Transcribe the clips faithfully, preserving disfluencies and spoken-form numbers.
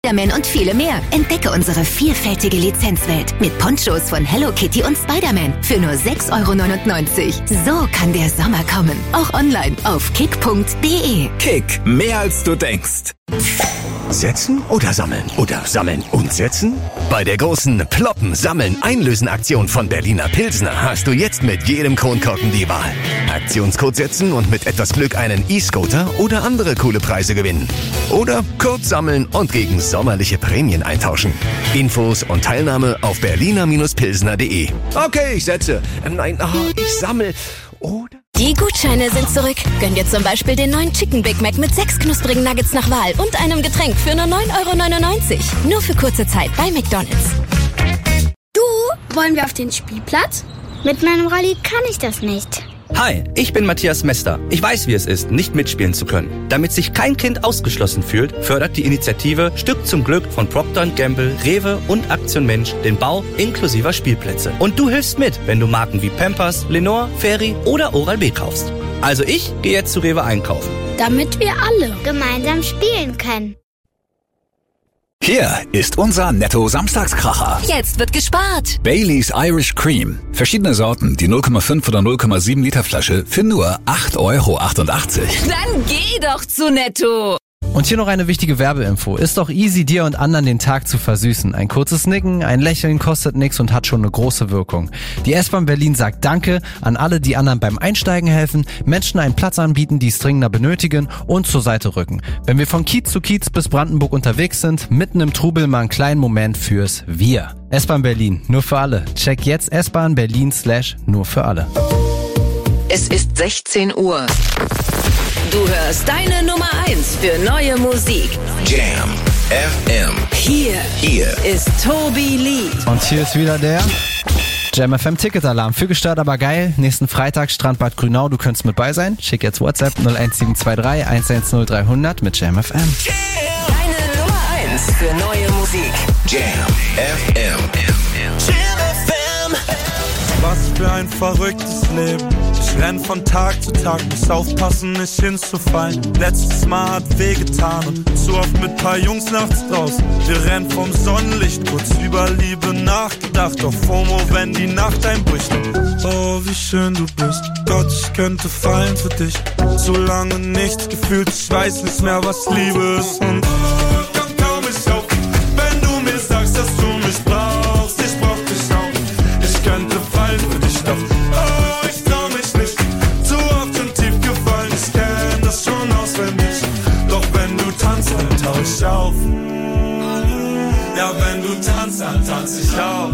Spider-Man und viele mehr. Entdecke unsere vielfältige Lizenzwelt mit Ponchos von Hello Kitty und Spider-Man für nur sechs Euro neunundneunzig. So kann der Sommer kommen. Auch online auf kick punkt de. Kick, mehr als du denkst. Setzen oder sammeln? Oder sammeln und setzen? Bei der großen Ploppen, Sammeln, Einlösen-Aktion von Berliner Pilsner hast du jetzt mit jedem Kronkorken die Wahl. Aktionscode setzen und mit etwas Glück einen E-Scooter oder andere coole Preise gewinnen. Oder Code sammeln und gegen sommerliche Prämien eintauschen. Infos und Teilnahme auf berliner Pilsner punkt de. Okay, ich setze. Nein, oh, ich sammle. Oder... Die Gutscheine sind zurück. Gönn dir zum Beispiel den neuen Chicken Big Mac mit sechs knusprigen Nuggets nach Wahl und einem Getränk für nur neun Euro neunundneunzig. Nur für kurze Zeit bei McDonald's. Du, wollen wir auf den Spielplatz? Mit meinem Rolli kann ich das nicht. Hi, ich bin Matthias Mester. Ich weiß, wie es ist, nicht mitspielen zu können. Damit sich kein Kind ausgeschlossen fühlt, fördert die Initiative Stück zum Glück von Procter und Gamble, Rewe und Aktion Mensch den Bau inklusiver Spielplätze. Und du hilfst mit, wenn du Marken wie Pampers, Lenore, Fairy oder Oral-B kaufst. Also ich gehe jetzt zu Rewe einkaufen. Damit wir alle gemeinsam spielen können. Hier ist unser Netto-Samstagskracher. Jetzt wird gespart. Baileys Irish Cream. Verschiedene Sorten, die null Komma fünf oder null Komma sieben Liter Flasche für nur acht Euro achtundachtzig. Dann geh doch zu Netto. Und hier noch eine wichtige Werbeinfo. Ist doch easy, dir und anderen den Tag zu versüßen. Ein kurzes Nicken, ein Lächeln kostet nichts und hat schon eine große Wirkung. Die S-Bahn Berlin sagt Danke an alle, die anderen beim Einsteigen helfen, Menschen einen Platz anbieten, die es dringender benötigen und zur Seite rücken. Wenn wir von Kiez zu Kiez bis Brandenburg unterwegs sind, mitten im Trubel mal einen kleinen Moment fürs Wir. S-Bahn Berlin, nur für alle. Check jetzt S-Bahn Berlin slash nur für alle. Es ist sechzehn Uhr. Du hörst deine Nummer eins für neue Musik. Jam F M. Hier, Hier ist Tobi Lee. Und hier ist wieder der Jam F M Ticketalarm. Für gestört, aber geil. Nächsten Freitag Strandbad Grünau. Du könntest mit bei sein. Schick jetzt WhatsApp null eins sieben zwei drei eins eins null drei null null mit Jam F M. Deine Nummer eins für neue Musik. Jam F M. Jam F M. Was für ein verrücktes Leben. Ich renn von Tag zu Tag, muss aufpassen, nicht hinzufallen. Letztes Mal hat wehgetan und zu oft mit paar Jungs nachts draußen. Wir rennen vom Sonnenlicht, kurz über Liebe nachgedacht. Auf FOMO, wenn die Nacht einbricht. Oh, wie schön du bist. Gott, ich könnte fallen für dich. Zu lange nichts gefühlt, ich weiß nicht mehr, was Liebe ist. Und oh, komm kaum ich auf, wenn du mir sagst, dass du mich brauchst. Ich brauch dich auch. Ich könnte fallen für dich, doch oh, ich trau mich nicht. Zu oft schon tief gefallen, ich kenn das schon auswendig. Doch wenn du tanzt, dann tauch ich auf. Ja, wenn du tanzt, dann tanz ich auch.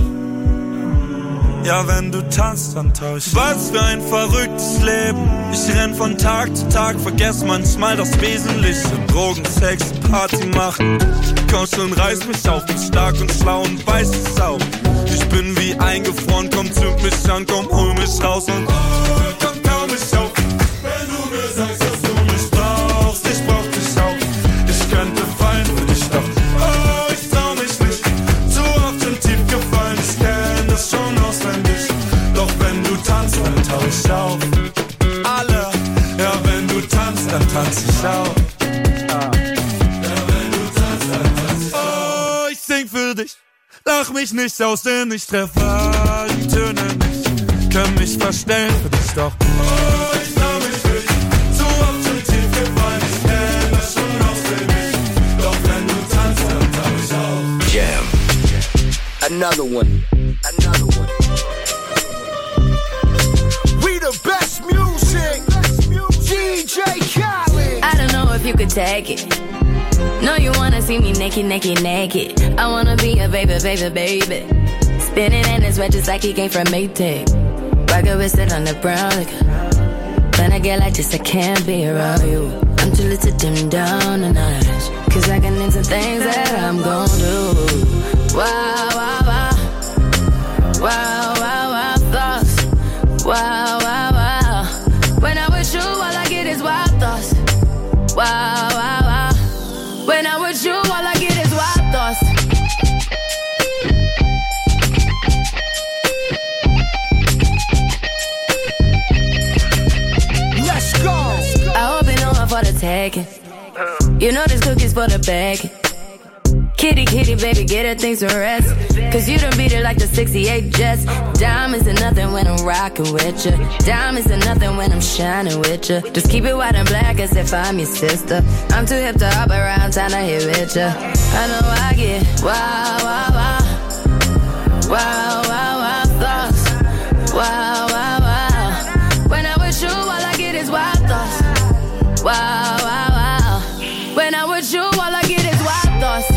Ja, wenn du tanzt, dann tauch ich. Was für ein verrücktes Leben. Ich renn von Tag zu Tag, vergess manchmal das Wesentliche. Drogen, Sex, Party machen. Komm schon, reiß mich auf, bin stark und schlau und weiß es auch. Ich bin wie eingefroren, komm, zünd mich an, komm, hol mich raus und oh, komm, kaum mich auf. Wenn du mir sagst, dass du mich brauchst, ich brauch dich auch. Ich könnte fallen für dich, doch oh, ich trau mich nicht. Zu oft schon tief gefallen, ich kenn das schon auswendig. Doch wenn du tanzt, dann tauch ich auf. Alle, ja, wenn du tanzt, dann tanz ich auch. Sing für dich, lach mich nicht aus, denn ich treffe all die Töne nicht. Können mich verstellen für dich, doch oh, ich trau mich nicht. Zu oft schon tief gefallen, ich kenn das schon auswendig. Doch wenn du tanzt, dann tauch ich auf. Jam. Another one. Another one. We the best music. D J Khaled. I don't know if you could take it. No, you wanna see me naked, naked, naked. I wanna be a baby, baby, baby. Spinning in his red just like he came from Maytag. Rocket with it on the brown liquor. When I get like this, I can't be around you. I'm too little to dim down a notch. Cause I can into things that I'm gon' do. Wow, wow, wow. Wow, wow, wow, thoughts. Wow, wow, wow. When I'm with you, all I get is wild thoughts. Wow, wow, wow. When I'm with you, all I get is wild thoughts. Let's go. I hope you know I'm for the taking. You know this cookie's for the bag. Kitty, kitty, baby, get her things to rest. Cause you done beat it like the sixty-eight Jets. Diamonds are nothing when I'm rockin' with ya. Diamonds are nothing when I'm shining with ya. Just keep it white and black as if I'm your sister. I'm too hip to hop around, time to hit with ya. I know I get wow, wow, wow. Wow, wow, wow, thoughts. Wow, wow, wow. When I'm with you, all I get is wild thoughts. Wow, wow, wow. When I'm with you, all I get is wild thoughts.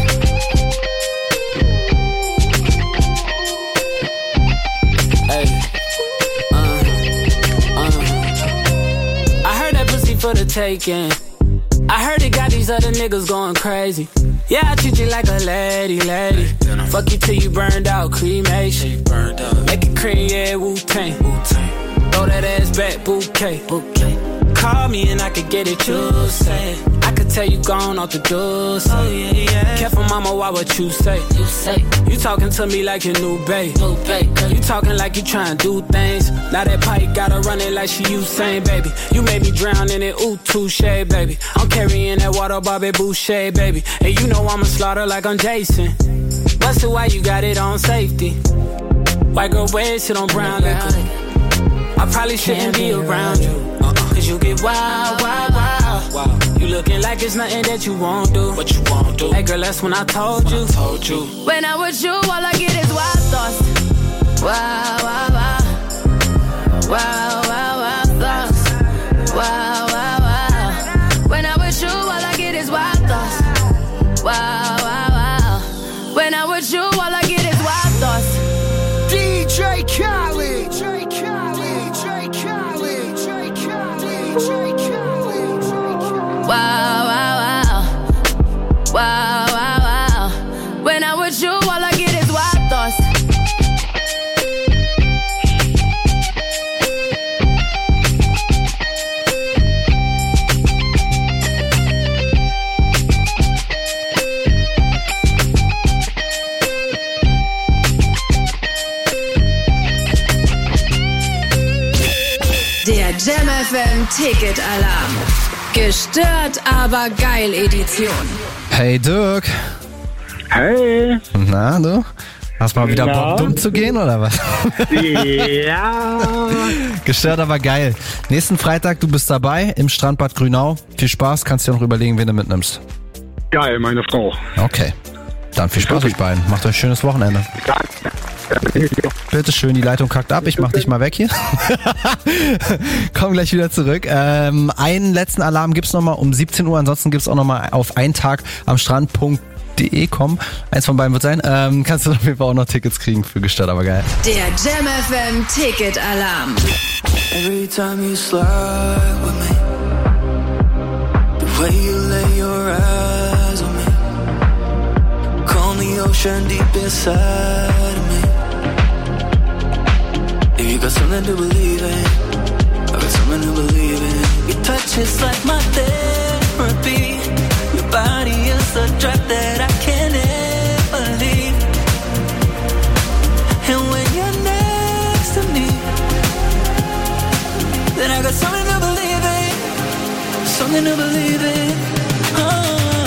Hey, uh, uh. I heard that pussy for the taking. I heard it got these other niggas going crazy. Yeah, I treat you like a lady, lady. Fuck you till you burned out, cremation. Make it cream, yeah, Wu-Tang. Throw that ass back, bouquet. Call me and I could get it, you say. I could tell you gone off the door. Oh, yeah, yeah. Careful, mama, why what you say? You say you talking to me like your new babe. New babe. You talking like you trying to do things. Now that pipe gotta run it like she Usain, baby. You made me drown in it, ooh, touche, baby. I'm carrying that water, Bobby Boucher, baby. And you know I'ma slaughter like I'm Jason. Busted, why you got it on safety? White girl wear shit on brown liquor. I probably shouldn't be around you. Cause you get wild, wild, wild, wild. You looking like it's nothing that you won't do. What you won't do? Hey girl, that's when I told you. I told you. When I'm with you, all I get is wild thoughts. Wow, wow, wow. Wow, wow, wow, thoughts. Wow, wow, wow. When I'm with you, all I get is wild thoughts. Wow, wow, wow. When I'm with you, all I get is wild thoughts. D J Khaled. D J Khaled. D J Khaled. D J Khaled. Wow, wow, wow. Wow, wow, wow. When I'm with you, all I get is wild thoughts. Der Jam F M Ticket Alarm. Gestört, aber geil Edition. Hey Dirk. Hey. Na, du? Hast mal wieder Na? Bock, dumm zu gehen, oder was? Ja. Gestört, aber geil. Nächsten Freitag, du bist dabei im Strandbad Grünau. Viel Spaß, kannst dir noch überlegen, wen du mitnimmst. Geil, meine Frau. Okay. Dann viel Spaß euch beiden. Macht euch ein schönes Wochenende. Bitte schön, die Leitung kackt ab. Ich mach dich mal weg hier. Komm gleich wieder zurück. Ähm, einen letzten Alarm gibt's nochmal um siebzehn Uhr. Ansonsten gibt's auch nochmal auf einen Tag am Strand punkt de kommen. Eins von beiden wird sein. Ähm, kannst du auf jeden Fall auch noch Tickets kriegen für Gestört, aber geil. Der Jam F M Ticket Alarm. Every time you slide with me, the way you lay your eyes on me, calm the ocean deep inside of me. If you got something to believe in, I got something to believe in. Your touch is like my therapy. Your body is a drug that I can't ever leave. And when you're next to me, then I got something to believe in. Something to believe in. Oh.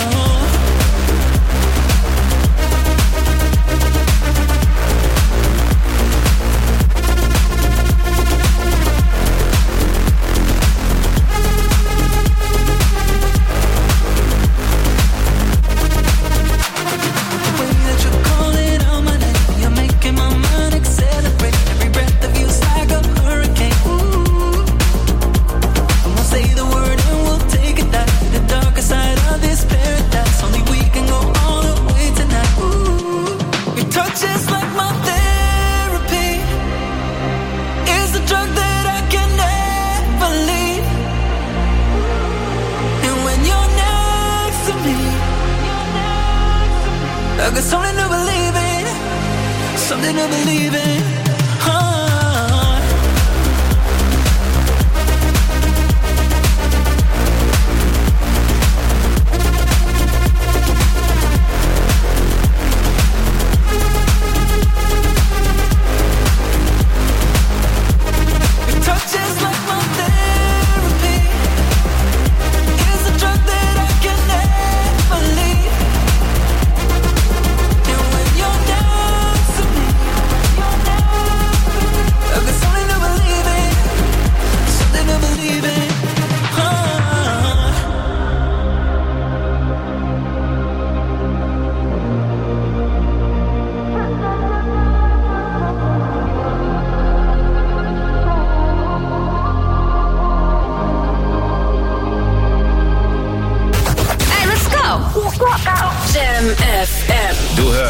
I got something to believe in, something to believe in.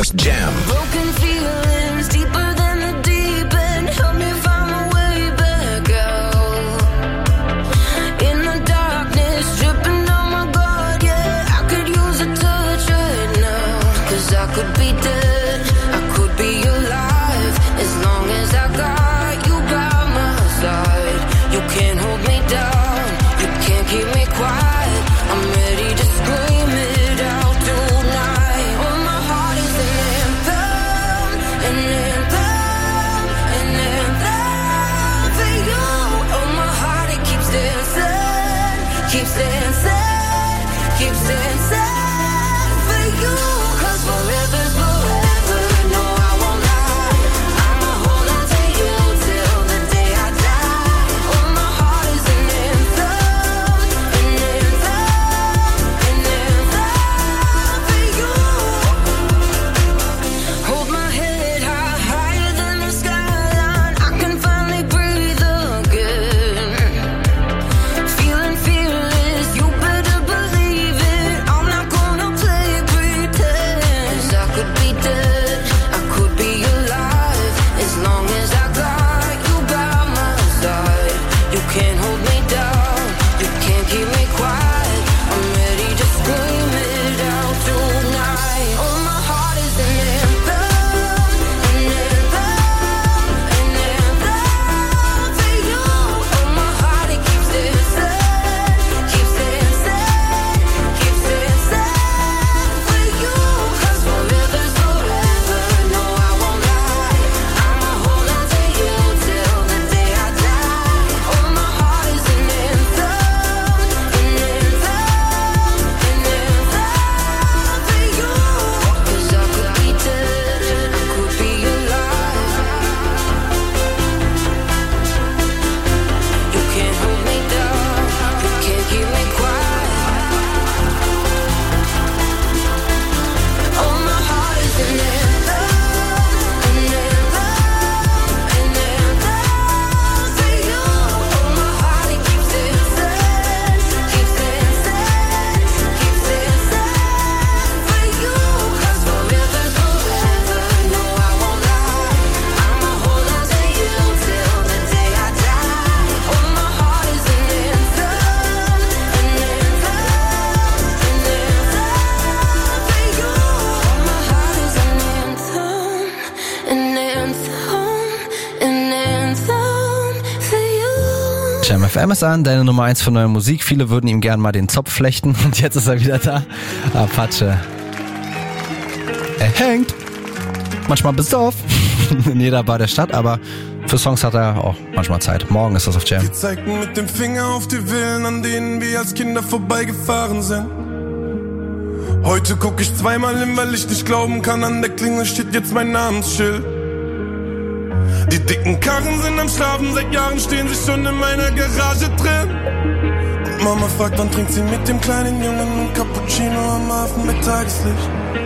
hörst Jam. Broken feelings deeper than the deep end. Help me find my way back out. In the darkness, dripping on my guard, yeah. I could use a touch right now. Cause I could be dead, I could be alive. As long as I got you by my side. You can't hold me down, you can't keep me quiet. I'm ready to scream it out tonight. Oh, my heart is an anthem, an anthem, an anthem for you. Oh, my heart, it keeps dancing, keeps dancing, keeps dancing for you. Cause forever's forever, no, I won't lie. I'ma hold on to you till the day I die. Oh, my heart is an anthem, an anthem, an anthem for you. Hold my head high, higher than the skyline. I can finally breathe again. Feeling fearless, you better believe it. I'm not gonna play pretend. 'Cause I could be dead, I could be alive. As long as I got you by my side. You can't hold me down, you can't keep me quiet. I'm ready to scream it out tonight. Oh, my heart is an anthem, an anthem, an anthem for you. Oh, my heart, it keeps dancing, keeps dancing, keeps dancing for you. 'Cause forever's forever, no, I won't lie. I'ma hold on to you till the day I die. Oh, my heart is an anthem, an anthem, an anthem for you. 'Cause I could be dead, I could be alive. You can't hold me down, you can't keep me quiet. Oh, my heart is an anthem, an anthem, an anthem for you. Oh, my heart, it keeps dancing, keeps dancing, keeps dancing for you. 'Cause forever's forever, no, I won't lie. I'ma hold on to you till the day I die. Oh, my heart is an anthem, an anthem, an anthem for you. Oh, my heart is an anthem, an anthem, an anthem for you. Jam F M ist an, deine Nummer eins für neue Musik. Viele würden ihm gern mal den Zopf flechten und jetzt ist er wieder da. Apache. Er hängt. Manchmal besoff. In jeder Bar der Stadt, aber für Songs hat er auch manchmal Zeit. Morgen ist das auf Jam. Wir zeigten mit dem Finger auf die Villen, an denen wir als Kinder vorbeigefahren sind. Heute guck ich zweimal hin, weil ich nicht glauben kann, an der Klingel steht jetzt mein Namensschild. Die dicken Karren sind am Schlafen, seit Jahren stehen sie schon in meiner Garage drin. Und Mama fragt, wann trinkt sie mit dem kleinen Jungen ein Cappuccino am Hafen mit Tageslicht.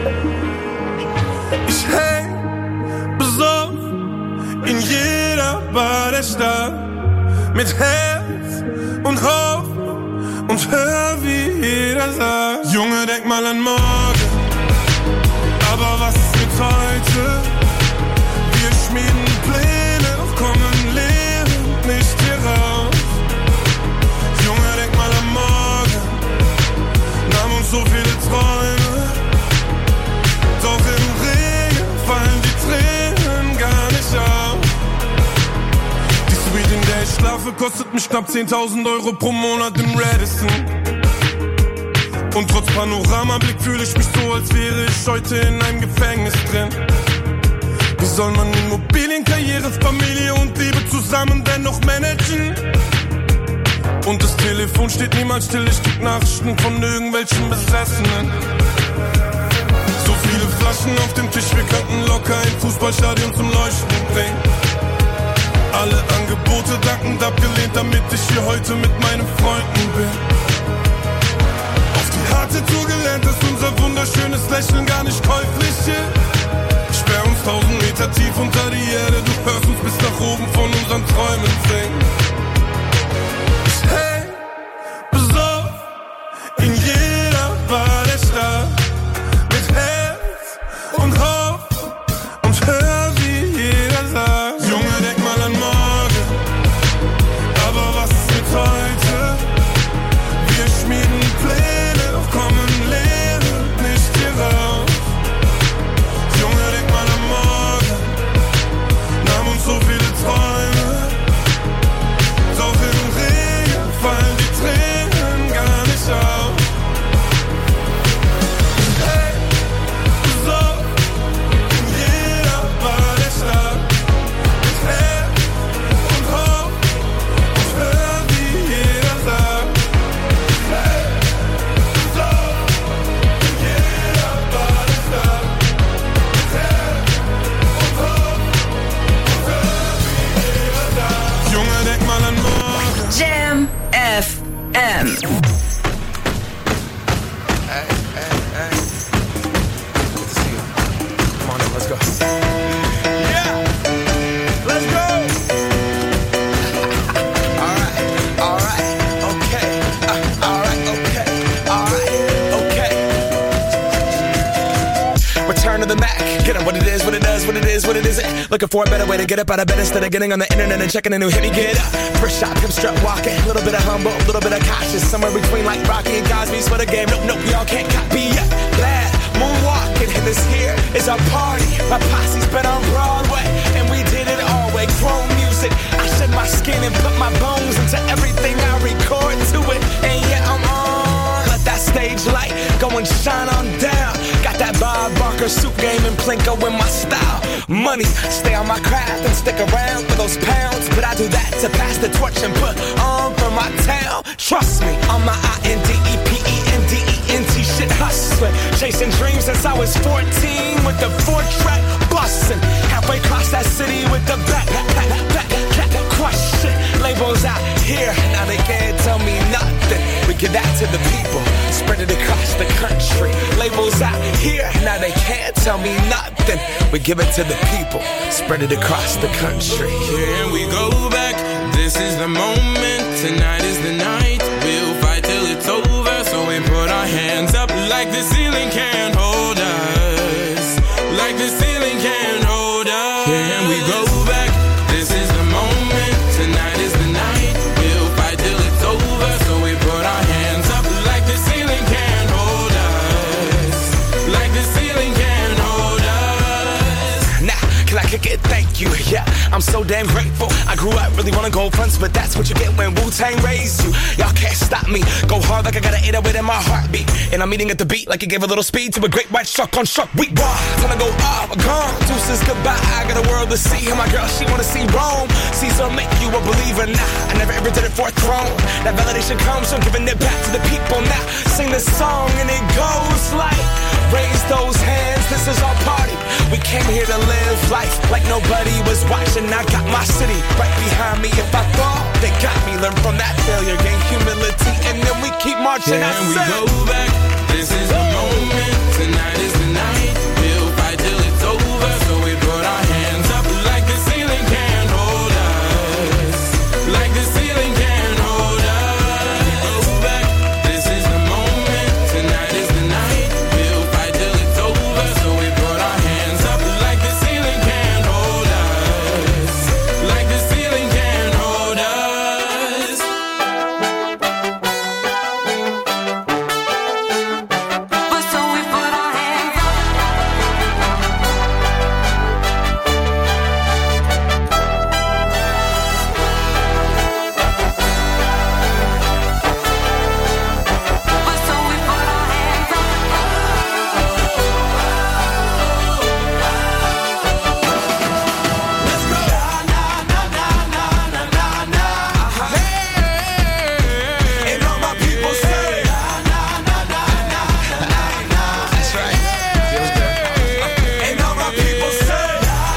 Ich häng besoffen in jeder Bar der Stadt, mit Herz und Hoffnung und hör, wie jeder sagt: Junge, denk mal an morgen, aber was ist mit heute? Wir schmieden Pläne, doch kommen lebend nicht hier raus. Junge, denk mal an morgen, nahm uns so viele Träume, doch im Regen fallen die Tränen gar nicht auf. Die Suite, in der ich schlafe, kostet mich knapp zehntausend Euro pro Monat im Radisson. Und trotz Panoramablick fühle ich mich so, als wäre ich heute in einem Gefängnis drin. Wie soll man Immobilien, Karriere, Familie und Liebe zusammen dennoch managen? Und das Telefon steht niemals still, ich krieg Nachrichten von irgendwelchen Besessenen. So viele Flaschen auf dem Tisch, wir könnten locker ein Fußballstadion zum Leuchten bringen. Alle Angebote dankend abgelehnt, damit ich hier heute mit meinen Freunden bin. Auf die harte Tour gelernt, dass unser wunderschönes Lächeln gar nicht käuflich ist. Sperr uns tausend Meter tief unter die Erde, du hörst uns bis nach oben von unseren Träumen singen. Ich häng besoffen in jeder Bar der Stadt, mit Herz und Hoffnung Looking for a better way to get up out of bed instead of getting on the internet and checking a new hit. Me get up, first shot, pimp strut walking, a little bit of humble, a little bit of cautious, somewhere between like Rocky and Cosby's for the game. Nope, nope, y'all can't copy yet. Glad moonwalking, and this here is our party. My posse's been on Broadway, and we did it all way. Chrome music, I shed my skin and put my bones into everything I record to it. And yeah, I'm on. Let that stage light go and shine on down. Got that Bob Barker suit game and Plinko in my style. Money, stay on my craft and stick around for those pounds. But I do that to pass the torch and put on for my town. Trust me, on my I N D E P E N D E N T shit hustling. Chasing dreams since I was fourteen with the four track bustin'. Halfway across that city with the back, back, back, back, back, crush shit. Labels out here, now they can't tell me nothing. We give that to the people, spread it across the country. Labels out here, now they can't tell me nothing. We give it to the people, spread it across the country. Here we go back, this is the moment, tonight is the night. We'll fight till it's over, so we put our hands up like the ceiling can't hold us. Like the ceiling can't hold us. Here we go back, this is the moment, tonight is the night. We'll fight till it's over, so we put our hands up like the ceiling can't hold us. Like the ceiling can't hold us. Now, can I kick it? Thank you, yeah, I'm so damn grateful. I grew up really wanna go fronts, but that's what you get when Wu-Tang raised you. Y'all can't stop me, go hard like I got an eight oh eight in my heartbeat. And I'm eating at the beat like it gave a little speed to a great white shark on shark week. Wow, time to go up, gone, deuces goodbye. I got a world to see, and my girl, she wanna see Rome. Caesar make you a believer, nah, I never ever did it for a throne. That validation comes from giving it back to the people. Now, sing this song and it goes like, raise those hands, this is our party. We came here to live life like nobody was watching. I got my city right behind me. If I fall, they got me. Learn from that failure, gain humility, and then we keep marching. Can we go back? This is the moment. Tonight is the night. We'll fight till it's over. So we put our hands up like the ceiling can't hold us. Like the ceiling can't hold us. Go back. This is the moment. Tonight is the night. We'll fight till it's over. So we put our hands up like the ceiling can't hold us. Like the ceiling can't hold us. But so we put our hands up. But so we put our hands up. Let's go. And all my people say, that's right. Feels good. And all my people say,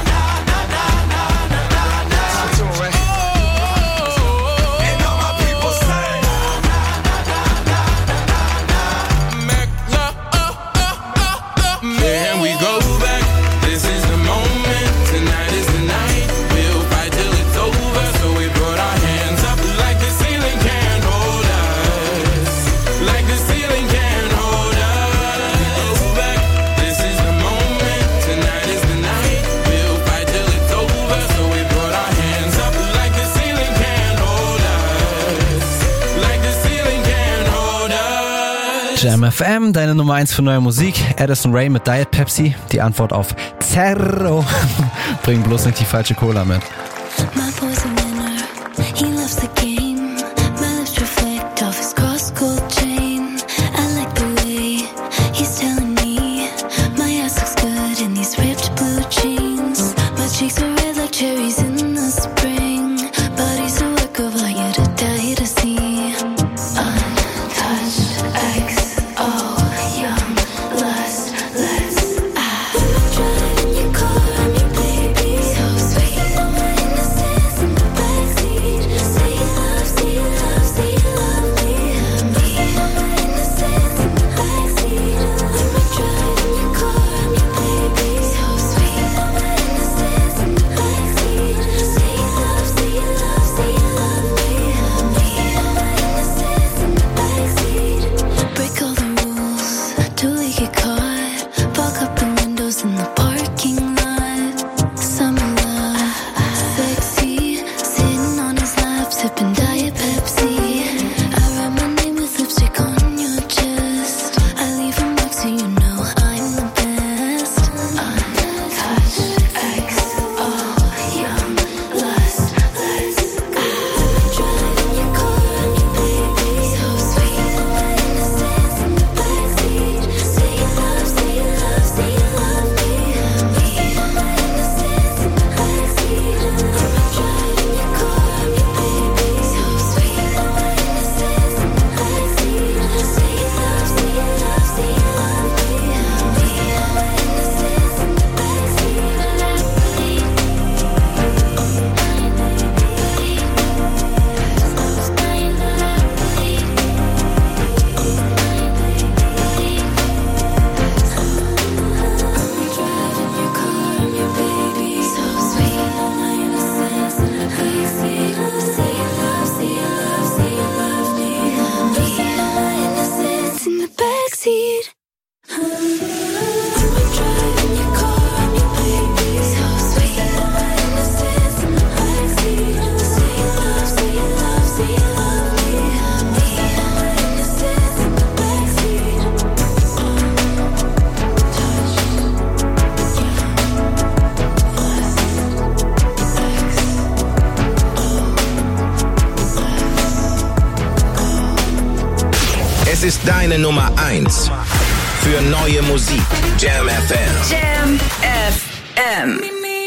that's the tune, right? And all my people say, Can we go back? This is the moment. Tonight is the night. We'll fight till it's over. So we put our hands up like the ceiling can't hold us. Like the ceiling can't hold us. Go back. This is the moment. Tonight is the night. We'll fight till it's over. So we put our hands up like the ceiling can't hold us. Like the ceiling can't hold us. Jam F M, deine Nummer eins für neue Musik. Addison Rae mit Diet Pepsi. Die Antwort auf Zerro. Bring bloß nicht die falsche Cola mit. My boy's a winner, he loves the game. My lips reflect off his cross gold chain. I like the way he's telling me my ass looks good in these ripped blue jeans. My cheeks are red like cherries in the spring. Body's a work of art, you're to die to see. Untouched X O, young lust, let's ah. Driving your car, I'm your baby. So sweet, all my innocence in the backseat. Say you love, say you love, say you love me. Es ist deine Nummer eins für neue Musik. Jam F M. Jam F M.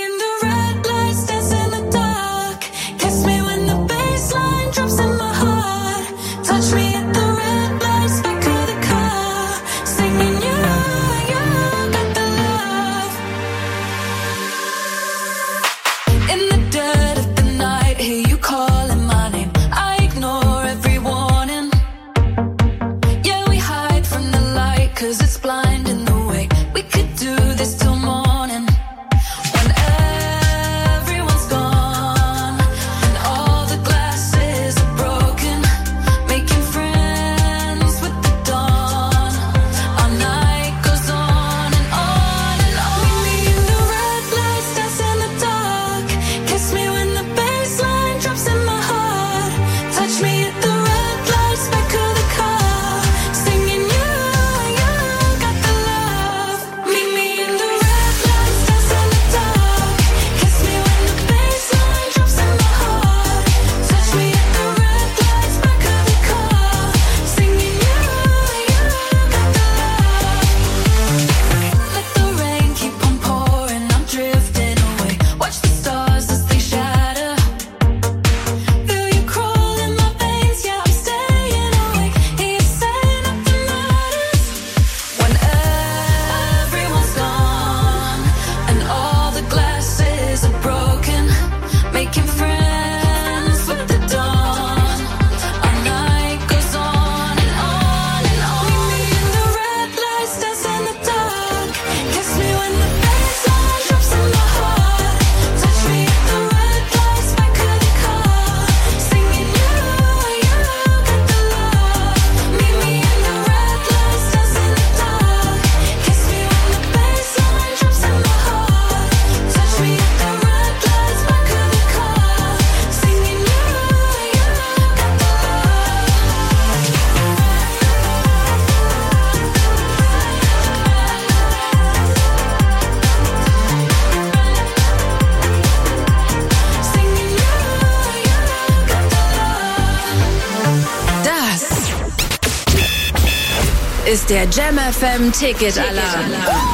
Ist der Jam F M Ticket Alarm.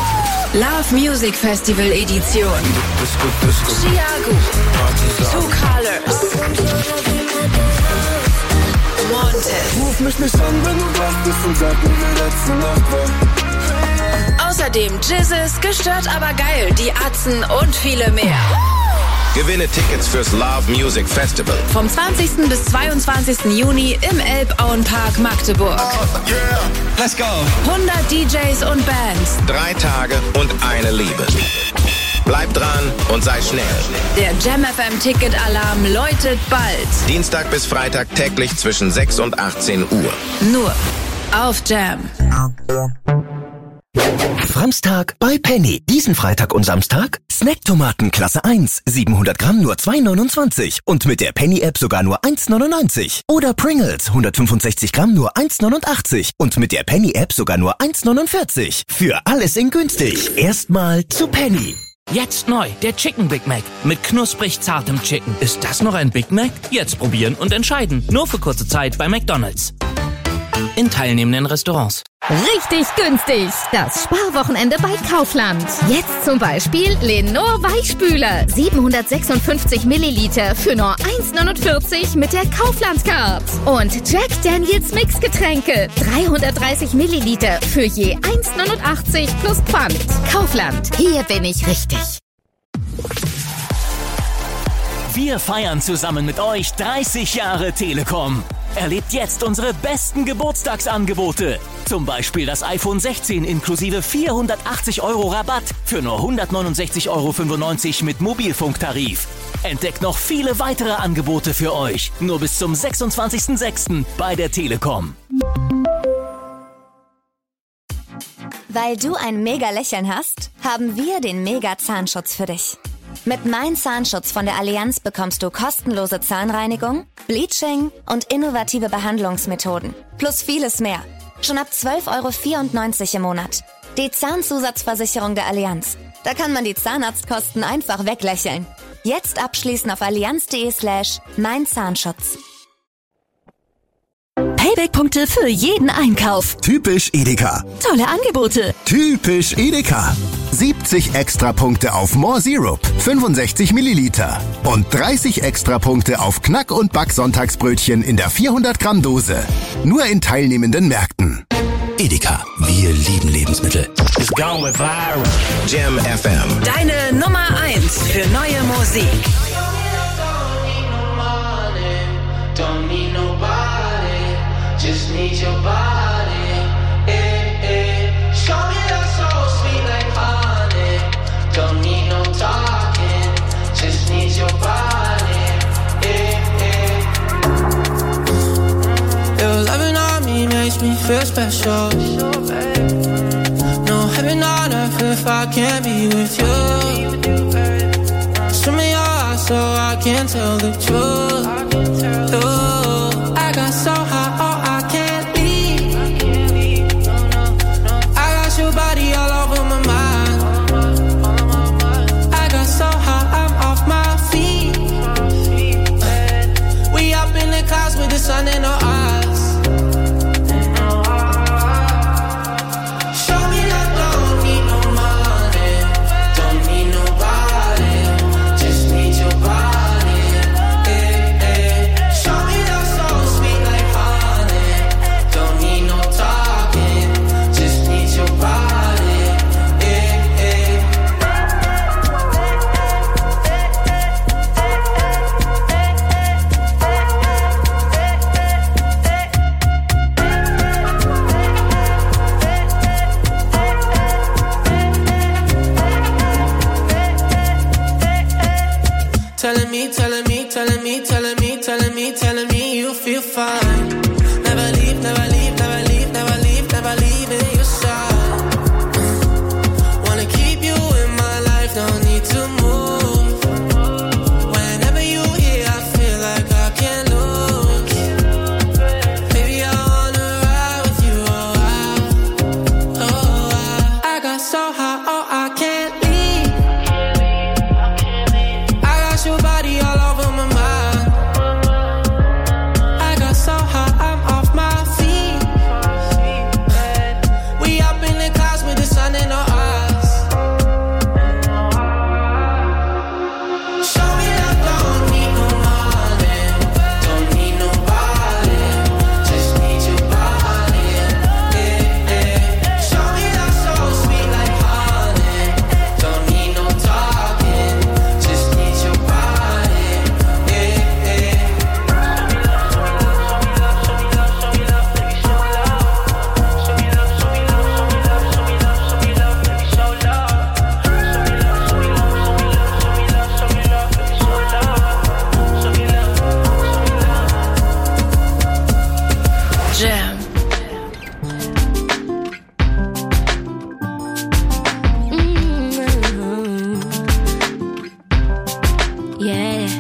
Love Music Festival Edition. Chiago. Two Colors. Montes. Ruf mich nicht an, wenn du wach bist und sag mir, wie letzte Nacht war. Außerdem Jizzes, gestört aber geil, die Atzen und viele mehr. Gewinne Tickets fürs Love Music Festival. Vom zwanzigsten bis zweiundzwanzigsten Juni im Elbauenpark Magdeburg. Oh, yeah. Let's go. hundert D Js und Bands. Drei Tage und eine Liebe. Bleib dran und sei schnell. Der Jam F M Ticket Alarm läutet bald. Dienstag bis Freitag täglich zwischen sechs und achtzehn Uhr. Nur auf Jam. Samstag bei Penny. Diesen Freitag und Samstag Snacktomaten Klasse eins. siebenhundert Gramm nur zwei neunundzwanzig. Und mit der Penny-App sogar nur eins neunundneunzig. Oder Pringles hundertfünfundsechzig Gramm nur eins neunundachtzig. Und mit der Penny-App sogar nur eins neunundvierzig. Für alles in günstig. Erstmal zu Penny. Jetzt neu, der Chicken Big Mac mit knusprig zartem Chicken. Ist das noch ein Big Mac? Jetzt probieren und entscheiden. Nur für kurze Zeit bei McDonald's. In teilnehmenden Restaurants. Richtig günstig. Das Sparwochenende bei Kaufland. Jetzt zum Beispiel Lenor Weichspüler. siebenhundertsechsundfünfzig Milliliter für nur eins neunundvierzig mit der Kaufland-Card. Und Jack Daniels Mixgetränke. dreihundertdreißig Milliliter für je eins neunundachtzig plus Pfand. Kaufland. Hier bin ich richtig. Wir feiern zusammen mit euch dreißig Jahre Telekom. Erlebt jetzt unsere besten Geburtstagsangebote. Zum Beispiel das iPhone sechzehn inklusive vierhundertachtzig Euro Rabatt für nur hundertneunundsechzig Euro fünfundneunzig mit Mobilfunktarif. Entdeckt noch viele weitere Angebote für euch. Nur bis zum sechsundzwanzigsten sechsten bei der Telekom. Weil du ein Mega-Lächeln hast, haben wir den Mega-Zahnschutz für dich. Mit Mein Zahnschutz von der Allianz bekommst du kostenlose Zahnreinigung, Bleaching und innovative Behandlungsmethoden. Plus vieles mehr. Schon ab zwölf Euro vierundneunzig im Monat. Die Zahnzusatzversicherung der Allianz. Da kann man die Zahnarztkosten einfach weglächeln. Jetzt abschließen auf allianz.de slash mein Zahnschutz. Payback-Punkte für jeden Einkauf. Typisch Edeka. Tolle Angebote. Typisch Edeka. siebzig Extrapunkte auf More Syrup, fünfundsechzig Milliliter. Und dreißig Extrapunkte auf Knack- und Back-Sonntagsbrötchen in der vierhundert Gramm Dose. Nur in teilnehmenden Märkten. Edeka, wir lieben Lebensmittel. It's going viral. Jam F M. Deine Nummer eins für neue Musik. Don't need nobody, just need your body. Eh, eh. Show me that soul sweet like honey. Don't need no talking, just need your body. Eh, eh. Your loving on me makes me feel special. No heaven on earth if I can't be with you. Show me your eyes so I can tell the truth. Ooh, I got so high, oh, I can't leave. I got your body all over my mind. I got so high, I'm off my feet. We up in the clouds with the sun in our eyes. Show me that don't need no money, don't need nobody, just need your body. Telling me, telling me, telling me, telling me, telling me, telling me you feel fine. Never leave, never leave, never leave, never leave, never leave in your side. Wanna keep you in my life, don't need to move. Whenever you here, I feel like I can't lose. Baby, I wanna ride with you, oh, I, oh, I, I got so high, oh, I can't leave. Your body all over my mind. I got so high, I'm off my feet. We up in the clouds with the sun in our eyes. Show me that don't need no money, don't need nobody, just need your body. Eh, eh. Show me that soul sweet like honey, don't need no talking, just need your body. Jam. Mm-hmm. Yeah,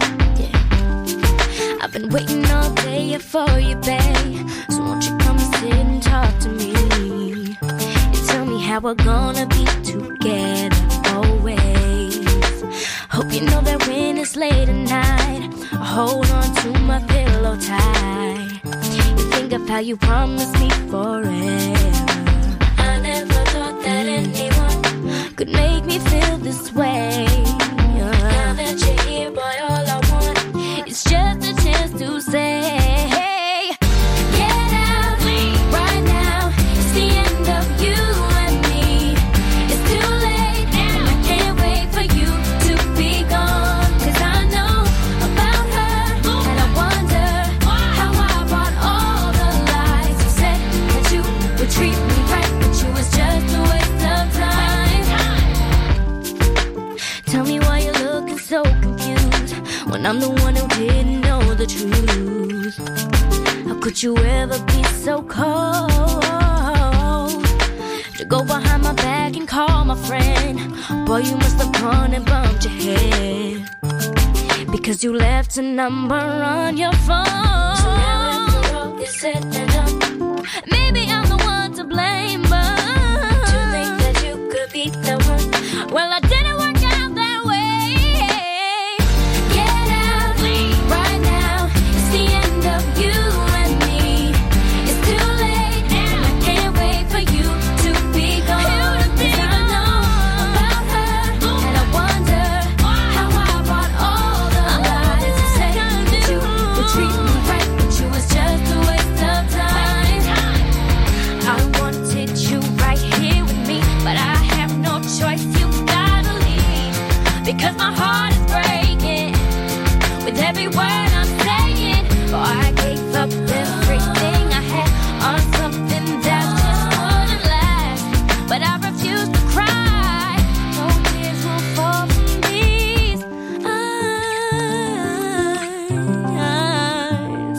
yeah. I've been waiting all day for you, babe. So won't you come and sit and talk to me? And tell me how we're gonna be together always. Hope you know that when it's late at night, I hold on to my pillow tight. You think of how you promised me forever. I never thought that anyone could make me feel this way. Now that you're here, boy, all I want is just a chance to say, get out right now. It's the end of you and me. It's too late and I can't wait for you to be gone. 'Cause I know about her and I wonder how I brought all the lies. You said that you would treat me right, but you was just a waste of time. Tell me why you're looking so confused when I'm the one who didn't know the truth. How could you ever be so cold to go behind my back and call my friend? Boy, you must have gone and bumped your head because you left a number on your phone. So now after all is said and done, maybe I'm the one to blame, but to think that you could be the one, well, I didn't work out that way. Get out right now. It's the end of you and me. because my heart is breaking with every word I'm saying. Oh, I gave up everything I had on something that just wouldn't last, but I refuse to cry. No tears will fall from these eyes.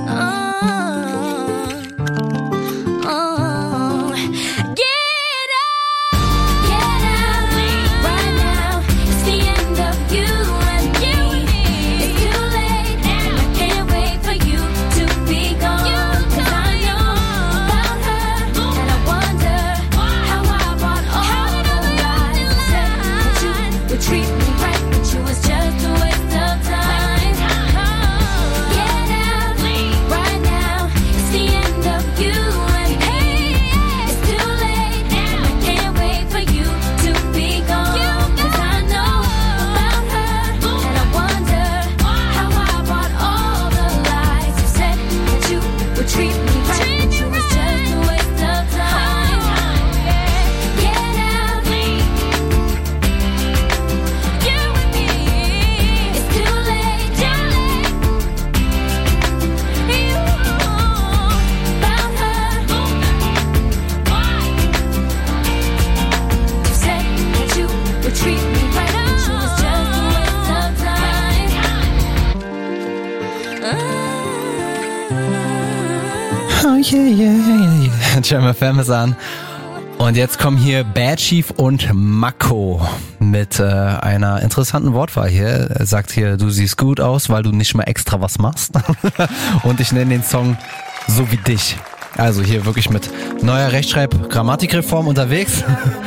Oh, oh. Get out, get out right now. It's the end of you and me. It's too late now. I can't wait for you to be gone. 'Cause I know about her, and I wonder how I bought all the lies. Said that you would treat me right, but you was just a waste of time. Get out right now. It's the end of you and me. It's too late now. I can't wait for you to be gone. 'Cause I know about her, and I wonder how I bought all the lies. You said that you would treat me right, but you was just a waste of time. Get out, you and me. It's too late, too late. You about her. You said that you would treat me right, but you was just a waste of time. Oh yeah, yeah, yeah, yeah. Jam F M ist an. Und jetzt kommen hier Bad Chief und Mako mit äh, einer interessanten Wortwahl hier. Er sagt hier, du siehst gut aus, weil du nicht mal extra was machst. Und ich nenne den Song So wie dich. Also hier wirklich mit neuer Rechtschreib-Grammatikreform unterwegs.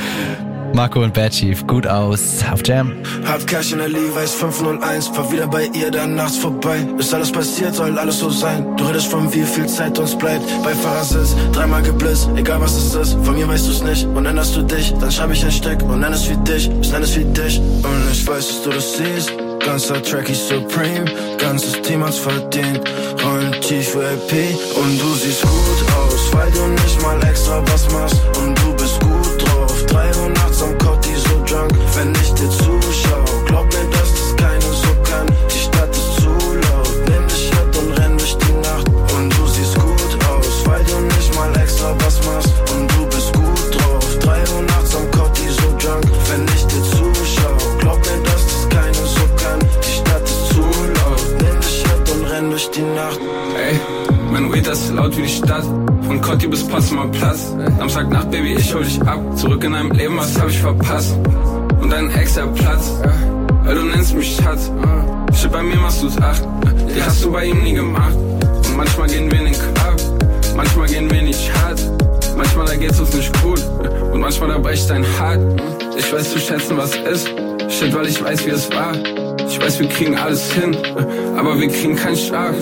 Mako und Bad Chief, gut aus auf Jam. Hab Cash in der Levi's fünf null eins, fahr wieder bei ihr, dann nachts vorbei. Ist alles passiert, soll alles so sein. Du redest von wie viel Zeit uns bleibt. Bei Fahrersitz, dreimal geblitzt, egal was es ist. Von mir weißt du's nicht und änderst du dich. Dann schreib ich ein Stück und nenn es wie dich, ich nenn es wie dich. Und ich weiß, dass du das siehst. Ganzer Track ist Supreme, ganzes Team hat's verdient. Rollen tief für L P und du siehst gut aus, weil du nicht mal extra was machst. Und du bist gut drauf, drei Uhr nachts am Cotti so drunk. Wenn ich dir zuschau, glaub mir, dass das keine so kann. Die Stadt ist zu laut, nimm dich mit und renn durch die Nacht. Und du siehst gut aus, weil du nicht mal extra was machst. Und du bist gut drauf, drei Uhr nachts am Cotti so drunk. Wenn ich dir zuschau, glaub mir, dass das keine so kann. Die Stadt ist zu laut, nimm dich mit und renn durch die Nacht. Ey, mein Weed ist laut wie die Stadt. Von Cotti bis Potsdamer Platz. Samstagnacht, Baby, ich hol dich ab. Zurück in deinem Leben, was hab ich verpasst? Und dein Ex, der Platz, weil du nennst mich Schatz. Shit, bei mir machst du's acht. Die hast du bei ihm nie gemacht. Und manchmal gehen wir in den Club, manchmal gehen wir nicht hart. Manchmal da geht's uns nicht gut und manchmal da bricht dein Hart. Ich weiß zu schätzen, was ist. Shit, weil ich weiß, wie es war. Ich weiß, wir kriegen alles hin, aber wir kriegen keinen Schlaf.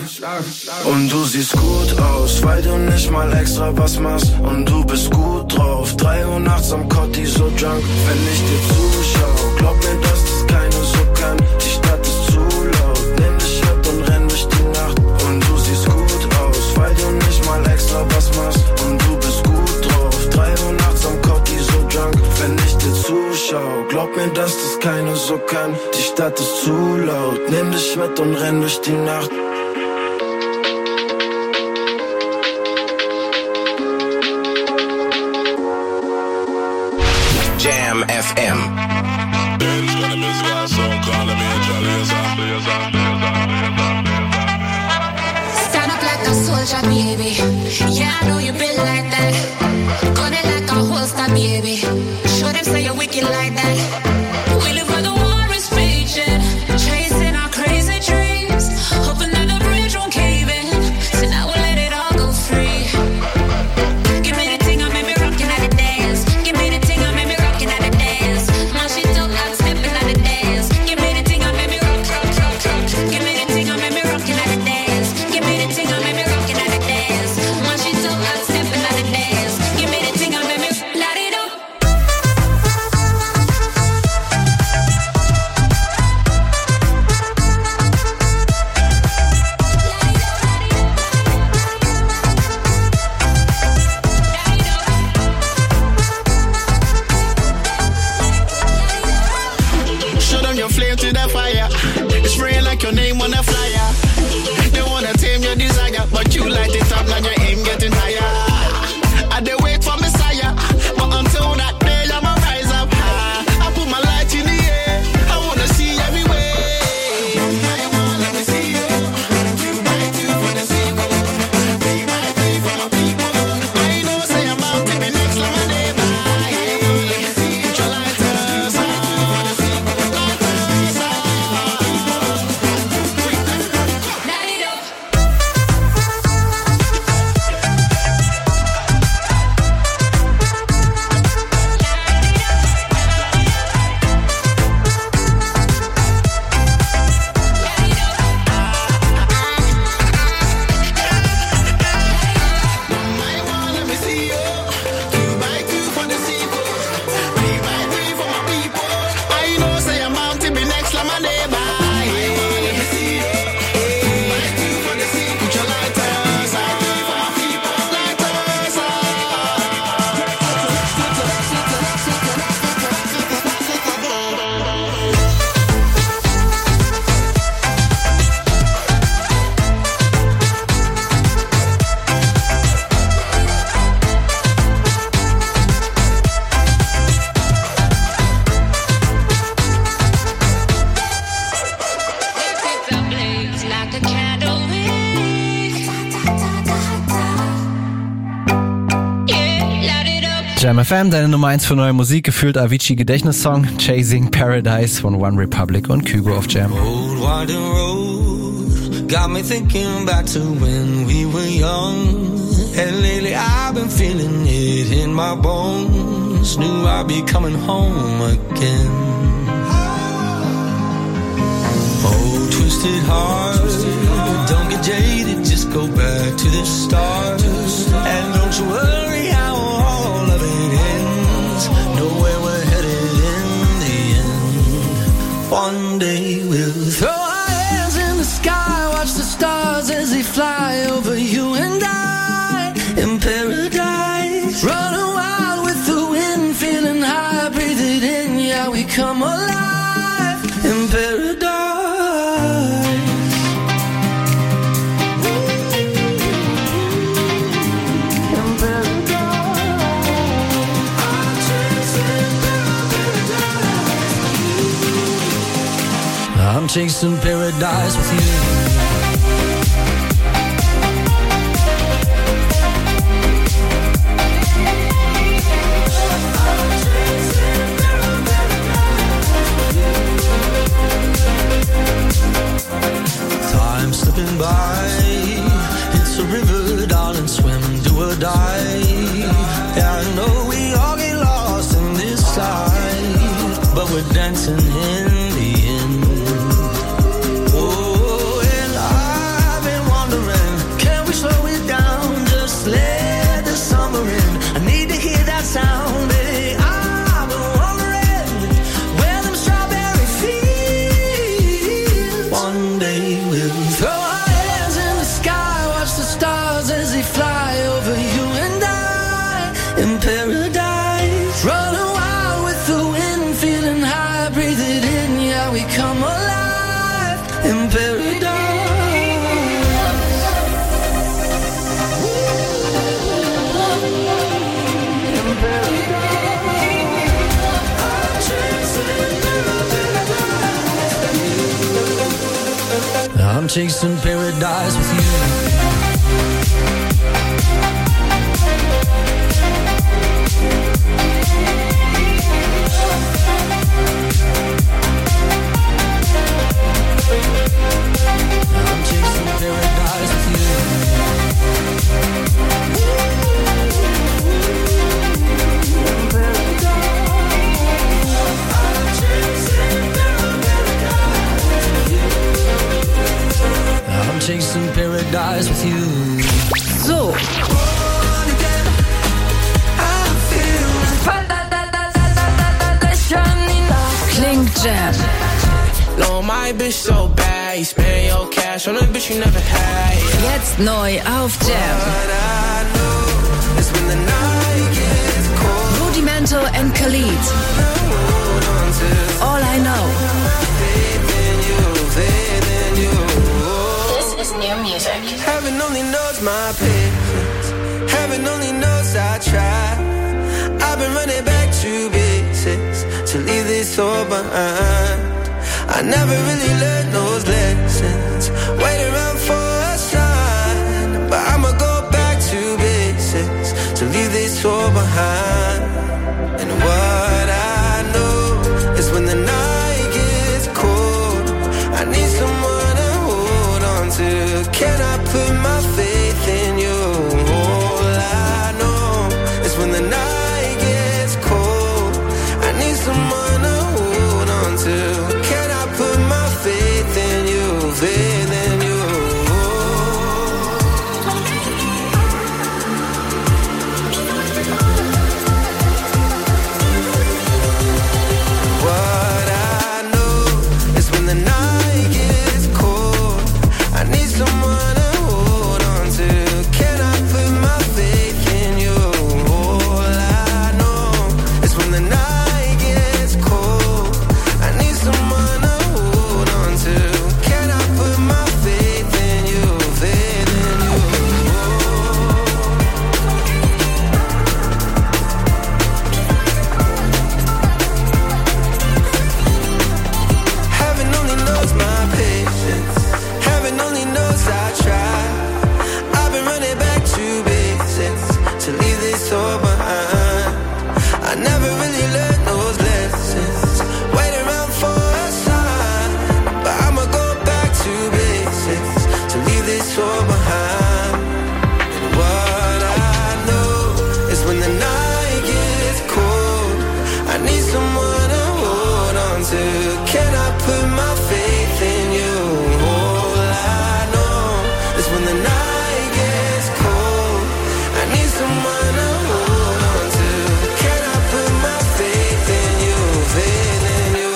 Und du siehst gut aus, weil du nicht mal extra was machst. Und du bist gut drauf, drei Uhr nachts am Cotti so drunk. Wenn ich dir zuschau, glaub mir, dass das keine so kann. Die Stadt ist zu laut, nimm dich mit und renn durch die Nacht. Und du siehst gut aus, weil du nicht mal extra was machst. Und du bist gut drauf, drei Uhr nachts am Cotti so drunk. Wenn ich dir zuschau, glaub mir, dass das keine so kann. Die Stadt ist zu laut, nimm dich mit und renn durch die Nacht. Jam F M. Stand up like a soldier, baby. Yeah, I know you been like that. Gun it like a holster, baby. Show them say you're wicked like that. We live where the war is raging, chasing our crazy dreams, hoping that the bridge won't cave in. So now we'll let it all go free. Give me the thing, I made me rockin' at the dance. Give me the thing, I made me rockin' at the dance. My shit don't got steppin' at the dance. Give me the thing, I made me rock, rock, rock, rock. Give me the thing, I made me rockin' at the dance. Give me the thing, I made me rockin' at the dance. My shit don't got steppin' at the dance. Give me the thing, I made me light it up. Jam F M, deine Nummer eins für neue Musik, gefühlt Avicii Gedächtnissong, Chasing Paradise von One Republic und Kygo auf Jam. Old winding road got me thinking back to when we were young. And lately I've been feeling it in my bones. Knew I'd be coming home again. Oh, twisted heart, don't get jaded, just go back to the start. And don't you worry how all of it ends. Know where we're headed in the end. One day we'll throw our hands in the sky, watch the stars as they fly over you and I. In paradise, running wild with the wind, feeling high, breathe it in, yeah, we come alive. In paradise. I'm chasing paradise with you. Time slipping by, it's a river, darling, swim, do or die. Yeah, I know we all get lost in this life, but we're dancing in the end. Oh, and I've been wondering, can we slow it down, just let the summer in. I need to hear that sound, baby. I've been wondering where them strawberry fields. One day we'll throw our hands in the sky, watch the stars as they fly over you and I. In paradise, running wild with the wind, feeling high, breathe it in, yeah, we come alive. In paradise. I'm chasing paradise with you. I'm chasing paradise with you. I'm chasing paradise with you. So. Klingt Jam. No, my bitch so bad. You spend your cash on a bitch you never had. Jetzt neu auf Jam. Rudimento and Khalid. All I know. This is new music. Heaven only knows my patience. Heaven only knows I try. I've been running back to basics to leave this all behind. I never really learned those lessons. Wait around for a sign, but I'ma go back to basics to leave this all behind. And what I know is when the night gets cold, I need someone to hold on to. Can I put my faith in you? All I know is when the night gets cold, I need someone to hold on to. Can I put my faith in you, faith in you? to? Can I put my faith in you? All I know is when the night gets cold, I need someone to hold on to. Can I put my faith in you? Faith in you.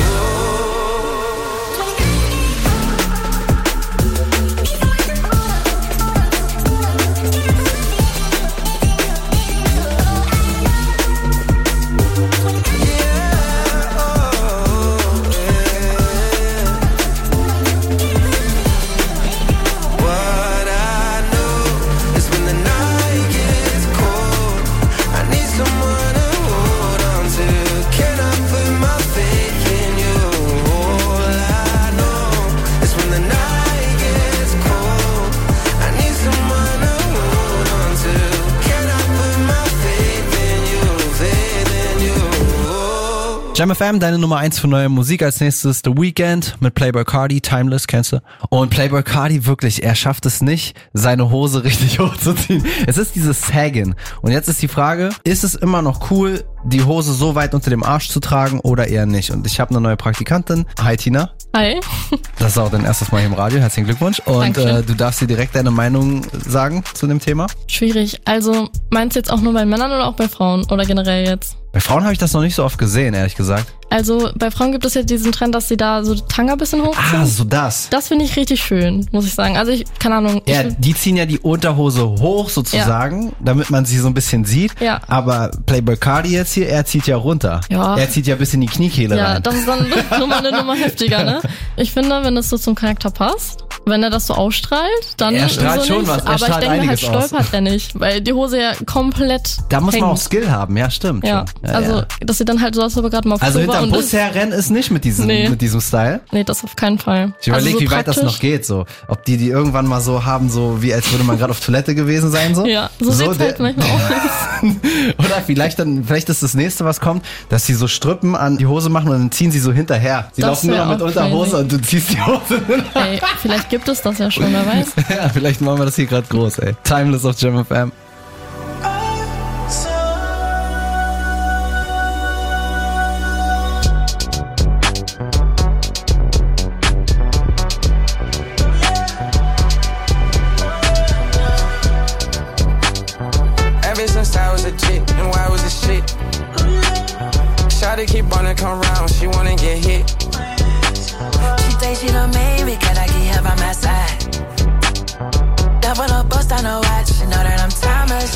Jam F M, deine Nummer eins für neue Musik. Als nächstes The Weeknd mit Playboi Carti, Timeless, kennst du? Und Playboi Carti, wirklich, er schafft es nicht, seine Hose richtig hochzuziehen. Es ist dieses Sagging. Und jetzt ist die Frage, ist es immer noch cool, die Hose so weit unter dem Arsch zu tragen oder eher nicht? Und ich habe eine neue Praktikantin. Hi Tina. Hi. Das ist auch dein erstes Mal hier im Radio. Herzlichen Glückwunsch. Und äh, du darfst dir direkt deine Meinung sagen zu dem Thema. Schwierig. Also meinst du jetzt auch nur bei Männern oder auch bei Frauen? Oder generell jetzt? Bei Frauen habe ich das noch nicht so oft gesehen, ehrlich gesagt. Also bei Frauen gibt es ja diesen Trend, dass sie da so die Tanga ein bisschen hochziehen. Ah, so das. Das finde ich richtig schön, muss ich sagen. Also ich, keine Ahnung. Ja, ich, die ziehen ja die Unterhose hoch sozusagen, ja, damit man sie so ein bisschen sieht. Ja. Aber Playboi Carti jetzt hier, er zieht ja runter. Ja. Er zieht ja bis in die Kniekehle ja, rein. Ja, das ist dann nochmal eine Nummer heftiger, ne? Ich finde, wenn das so zum Charakter passt, wenn er das so ausstrahlt, dann er strahlt so schon nicht. was. Er aber ich denke halt, stolpert aus. er nicht, weil die Hose ja komplett Da muss hängt. man auch Skill haben, ja, stimmt. Ja, ja also ja. das sieht dann halt so aus, als ob er gerade mal auf Also Klo war hinterm und Bus herrennen ist nicht mit diesem, nee. mit diesem Style. Nee, das auf keinen Fall. Ich überlege, also so wie weit das praktisch. noch geht, so. Ob die die irgendwann mal so haben, so wie als würde man gerade auf Toilette gewesen sein, so. Ja, so, so sieht's der, halt manchmal aus. Oder vielleicht dann, vielleicht ist das nächste, was kommt, dass sie so Strüppen an die Hose machen und dann ziehen sie so hinterher. Sie Das laufen nur noch mit wär auch Unterhose crazy. und du ziehst die Hose. Ey, vielleicht gibt es das ja schon, wer weiß. Ja, vielleicht machen wir das hier gerade groß, ey. Timeless auf Jam F M. Ever since I was a chick, and why was a shit? Shawty keep wanna come round, she wanna get hit. She thinks she done made me, can I get her by my side? Double the bust on the watch, she know that I'm timeless.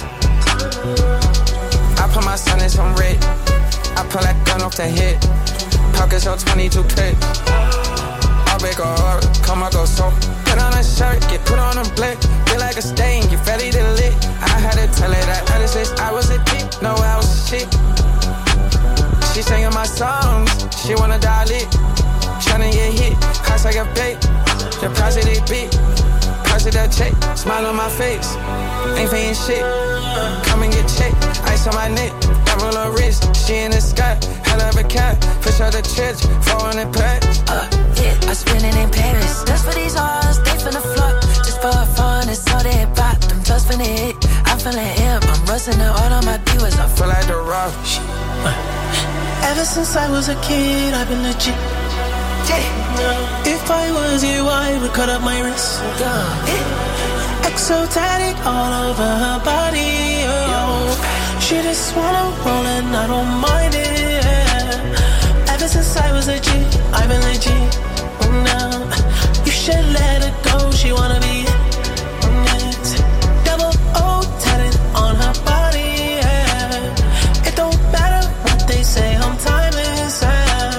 I put my son in some red, I pull that gun off the hip. Pockets on twenty-two clips. I'll make a order, come on, go so. Put on a shirt, get put on a blick. Feel like a stain, get ready to lit. I had to tell her that other since I was a dick, no, I was a shit. She singing my songs, she wanna dial it. Tryna get hit, price like a bait. The price of they beat, price of that check. Smile on my face, ain't paying shit. Come and get checked, ice on my neck. Double her wrist, she in the sky. Hell of a cat, push out the church, four hundred packs. Uh, yeah, I spend it in Paris. That's for these hoes, they finna flood. Just for fun, it's all they pop. Them just finna hit. I'm feeling hip, I'm rusting the all on my viewers. I feel like the rock. Ever since I was a kid, I've been legit. Yeah. If I was you, I would cut up my wrist. Yeah. Exotic all over her body. Oh. She just wanna roll and I don't mind it. Yeah. Ever since I was a G, I've been legit. Now you should let her go. She wanna be it. Double O tatted on her body. Yeah. It don't matter what they say. I'm timeless. Yeah.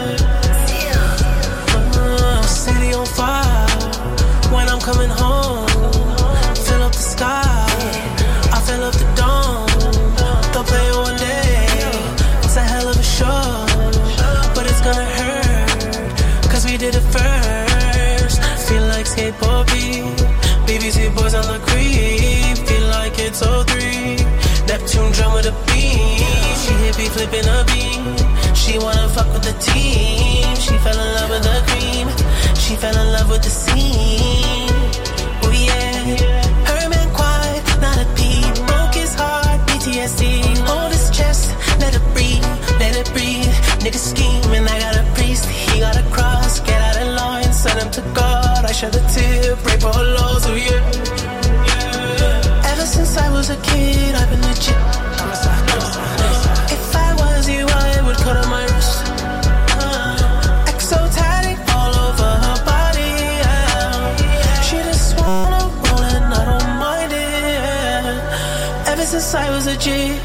Uh, city on fire when I'm coming home. Fill up the sky. I fill up the dome. Don't play it one day. It's a hell of a show, but it's gonna hurt 'cause we did it first. Feel like skateboard beat. B B C boys on the creep. Feel like it's oh three. Neptune drum with a beam. She hit me flipping a beam. She wanna fuck with the team. She fell in love with the cream. She fell in love with the scene. Oh yeah. Her man quiet, not a peep. Broke his heart, P T S D. Hold his chest, let it breathe, let it breathe. Nigga scheme and I got a priest.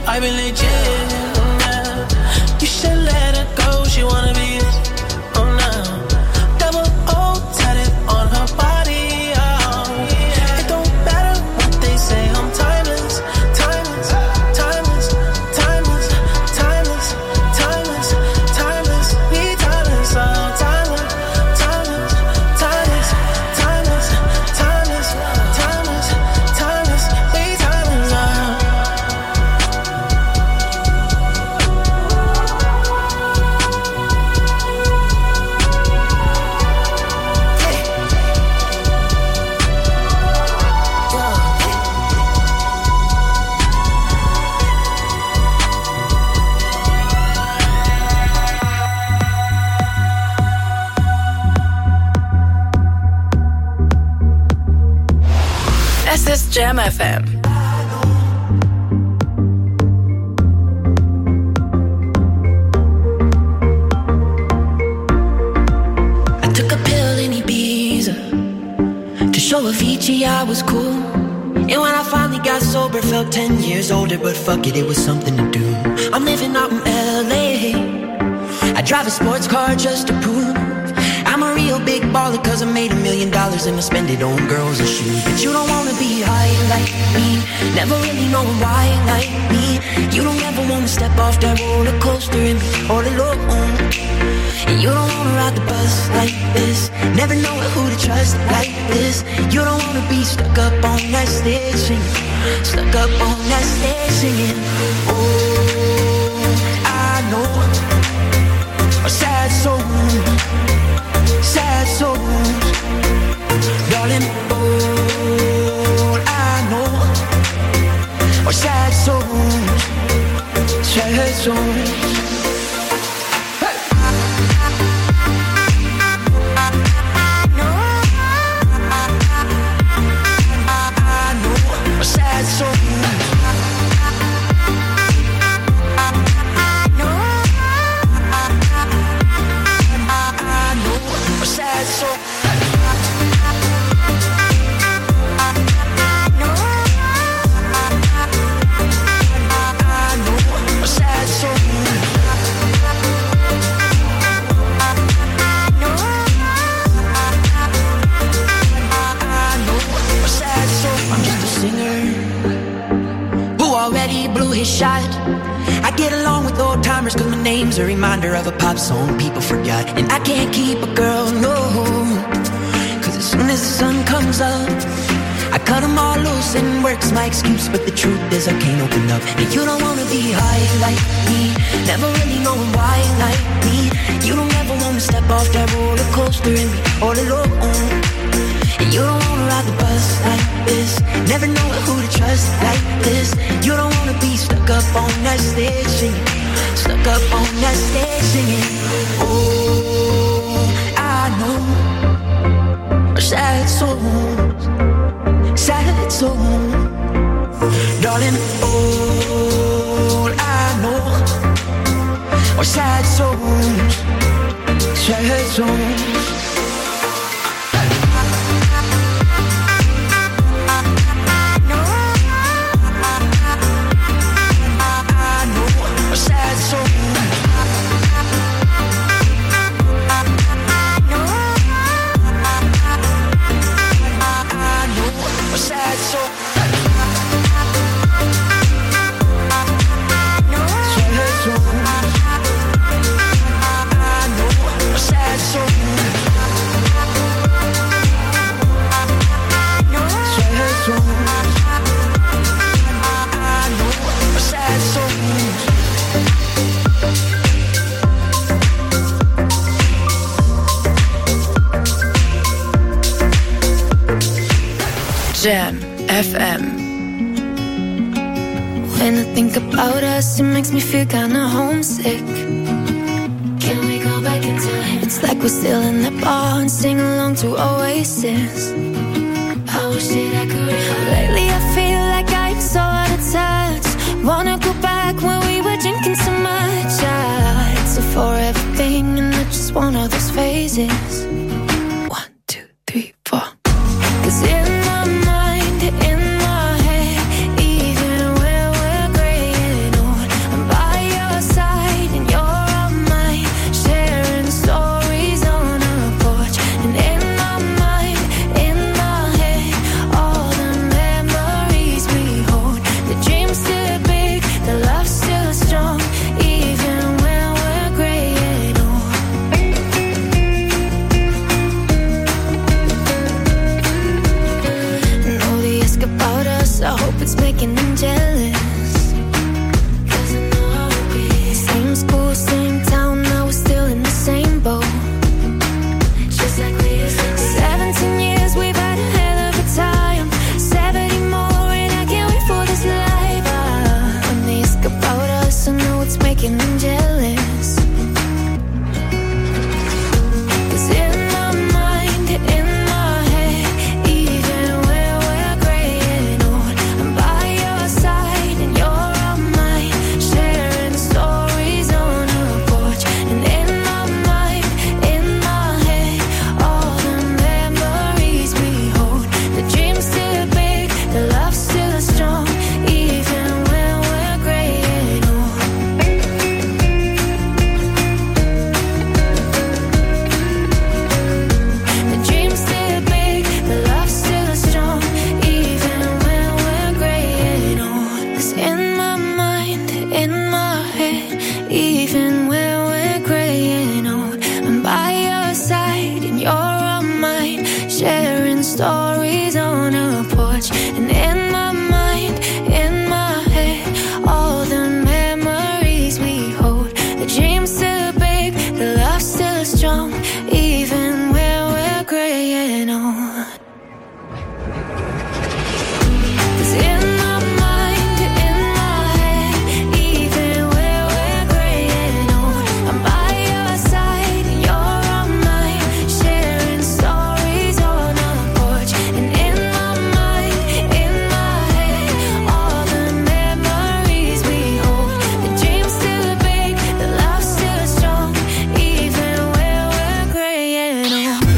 I've been legit, yeah. You should let her go, she wanna be it, oh now. Double O tatted on her body, oh. It don't matter what they say, I'm timeless, timeless, timeless, timeless, timeless, timeless, timeless, we timeless, oh, timeless, timeless, timeless, timeless, timeless, timeless, timeless, we timeless, oh. Es ist Jam F M. I took a pill in Ibiza to show Avicii I was cool. And when I finally got sober, felt ten years older, but fuck it, it was something to do. I'm living out in L A. I drive a sports car just to prove I'm a real big baller, cause I made a million dollars and I spend it on girls and shoes. But you don't wanna be high like me, never really knowing why like me. You don't ever wanna step off that roller coaster and be all alone. And you don't wanna ride the bus like this, never know who to trust like this. You don't wanna be stuck up on that stage singing, stuck up on that stage singing. Oh, I know a sad soul, sad souls, darling, all I know are sad souls, sad souls. Shot. I get along with old timers cause my name's a reminder of a pop song people forgot. And I can't keep a girl, no, cause as soon as the sun comes up I cut them all loose and work's my excuse. But the truth is I can't open up. And you don't wanna be high like me, never really knowing why like me. You don't ever wanna step off that roller coaster and be all alone. And you don't wanna ride the bus like this, never know who to trust like this. You don't wanna be stuck up on that stage singing, stuck up on that stage singing. Oh, I know are sad souls, sad souls, darling. All I know are sad souls, sad souls. Jam F M. When I think about us, it makes me feel kinda homesick. Can we go back in time? It's like we're still in the bar and sing along to Oasis. I wish that I could. Lately I feel like I'm so out of touch. Wanna go back when we were drinking so much. Ah, it's a forever thing and I just want all those phases. One, two, three, four. Cause in my mind, in my head, even when we're graying what's making them jealous. Same school, same town, now we're still in the same boat. Just like we used to be. Seventeen years, we've had a hell of a time. Seventy more, and I can't wait for this life. Ah, when they ask about us, I know it's making them jealous. 'Cause in my mind, in my head, even when we're gray and old, I'm by your side and you're on mine, sharing stories on a porch. And in my mind, in my head, all the memories we hold. The dream's still big, the love's still strong, even when we're gray and old. The dream's still big, the love's still strong, even when we're gray and old. 'Cause in my mind, in my head, even when we're gray and old, I'm by your side and you're on mine, sharing stories on a porch. And in my mind, in my head, all the memories we hold. The dream's still big, the love's still strong, even when we're gray and old. 'Cause in my mind, in my head, even when we're gray and old, I'm by your side and you're on mine, sharing stories on a porch. And in my mind, in my head, all the memories we hold. The dream's still big, the love's still strong, even when we're gray and